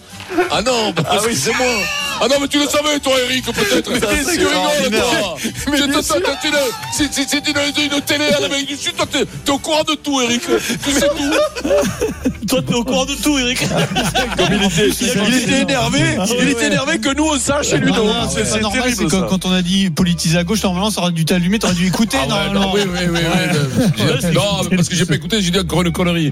Ah non, bah, ah oui, c'est moi. Ah non, mais tu le savais, toi, Eric, peut-être. Mais qu'est-ce que tu rigoles, toi? Mais C'est une télé à l'Amérique du Sud. Toi, t'es, t'es au courant de tout, Eric. Tu sais tout. Toi, t'es au courant de tout, Eric. Comme il était, il était énervé. Il était énervé que nous on sache chez Ludo. C'est, c'est normal, c'est que quand on a dit politisé à gauche, normalement, ça aurait dû t'allumer, t'aurais dû écouter. Ah ouais, non, oui, oui, oui, oui. Non, parce que j'ai pas écouté, j'ai dit encore une connerie.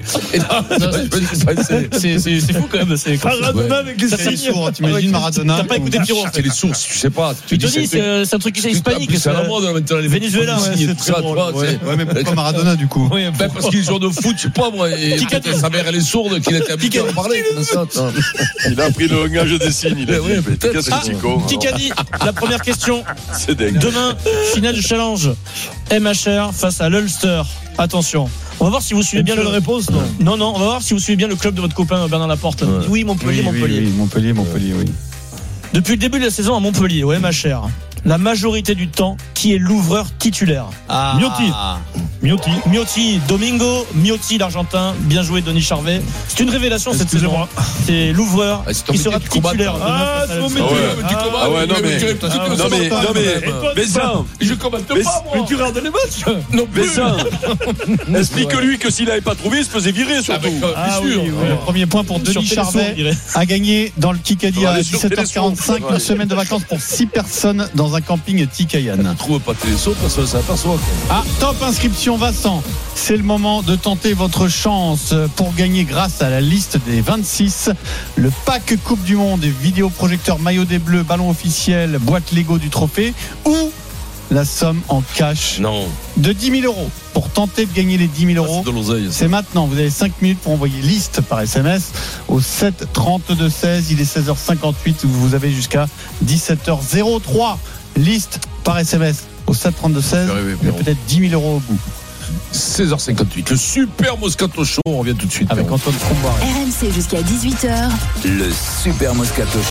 C'est, c'est, c'est fou quand même. C'est Maradona avec les sourds. T'imagines Maradona. T'as pas écouté Pierrot. C'est les sources, tu sais pas. Tu te dis, c'est, c'est un truc qui est hispanique. C'est à la mode maintenant. Les Venezuela, c'est très drôle. Ouais, mais pourquoi Maradona du coup? Ben parce qu'il joue de foot, je sais pas moi. Et sa mère elle est sourde, qu'il était habitué à en parler. Il a appris le langage des signes. Il a dit. Kikadi, la première question. C'est dingue. Demain, finale du challenge M H R face à l'Ulster. Attention. On va voir si vous suivez bien le réponse. Non, non, non. On va voir si vous suivez bien le club de votre copain Bernard Laporte. Ouais. Oui, Montpellier, oui, Montpellier. Oui, oui, Montpellier, Montpellier, oui. Depuis le début de la saison à Montpellier, au M H R, la majorité du temps, qui est l'ouvreur titulaire? Ah. Miotti. Miotti. Miotti, Domingo, Miotti, l'Argentin. Bien joué, Denis Charvet. C'est une révélation cette saison. C'est l'ouvreur ah, qui sera titulaire. Ah, c'est mon métier. Ah ouais, non mais, non mais, non mais, Bessin, je commente pas, moi. Mais tu regardes les matchs. Non, Bessin. Explique-lui que s'il avait pas trouvé, il se faisait virer surtout. Ah oui, le premier point pour Denis Charvet a gagné dans le Kikadi à dix-sept heures quarante-cinq. Une semaine de vacances pour six personnes dans un camping Tikayan. On trouve pas Téléso parce que ça s'aperçoit. Ah, top inscription Vincent. C'est le moment de tenter votre chance pour gagner grâce à la liste des vingt-six le pack Coupe du Monde, vidéoprojecteur maillot des Bleus, ballon officiel, boîte Lego du trophée ou la somme en cash non. de dix mille euros. Pour tenter de gagner les dix mille euros, ah, c'est, c'est maintenant. Vous avez cinq minutes pour envoyer liste par S M S au sept trente-deux seize. Il est seize heures cinquante-huit. Vous avez jusqu'à dix-sept heures trois. Liste par S M S au sept trente-deux seize. Il y a peut-être dix mille euros au bout. seize heures cinquante-huit. Le super Moscato Show. On revient tout de suite. Avec Antoine Comboiré. R M C jusqu'à dix-huit heures. Le super Moscato Show.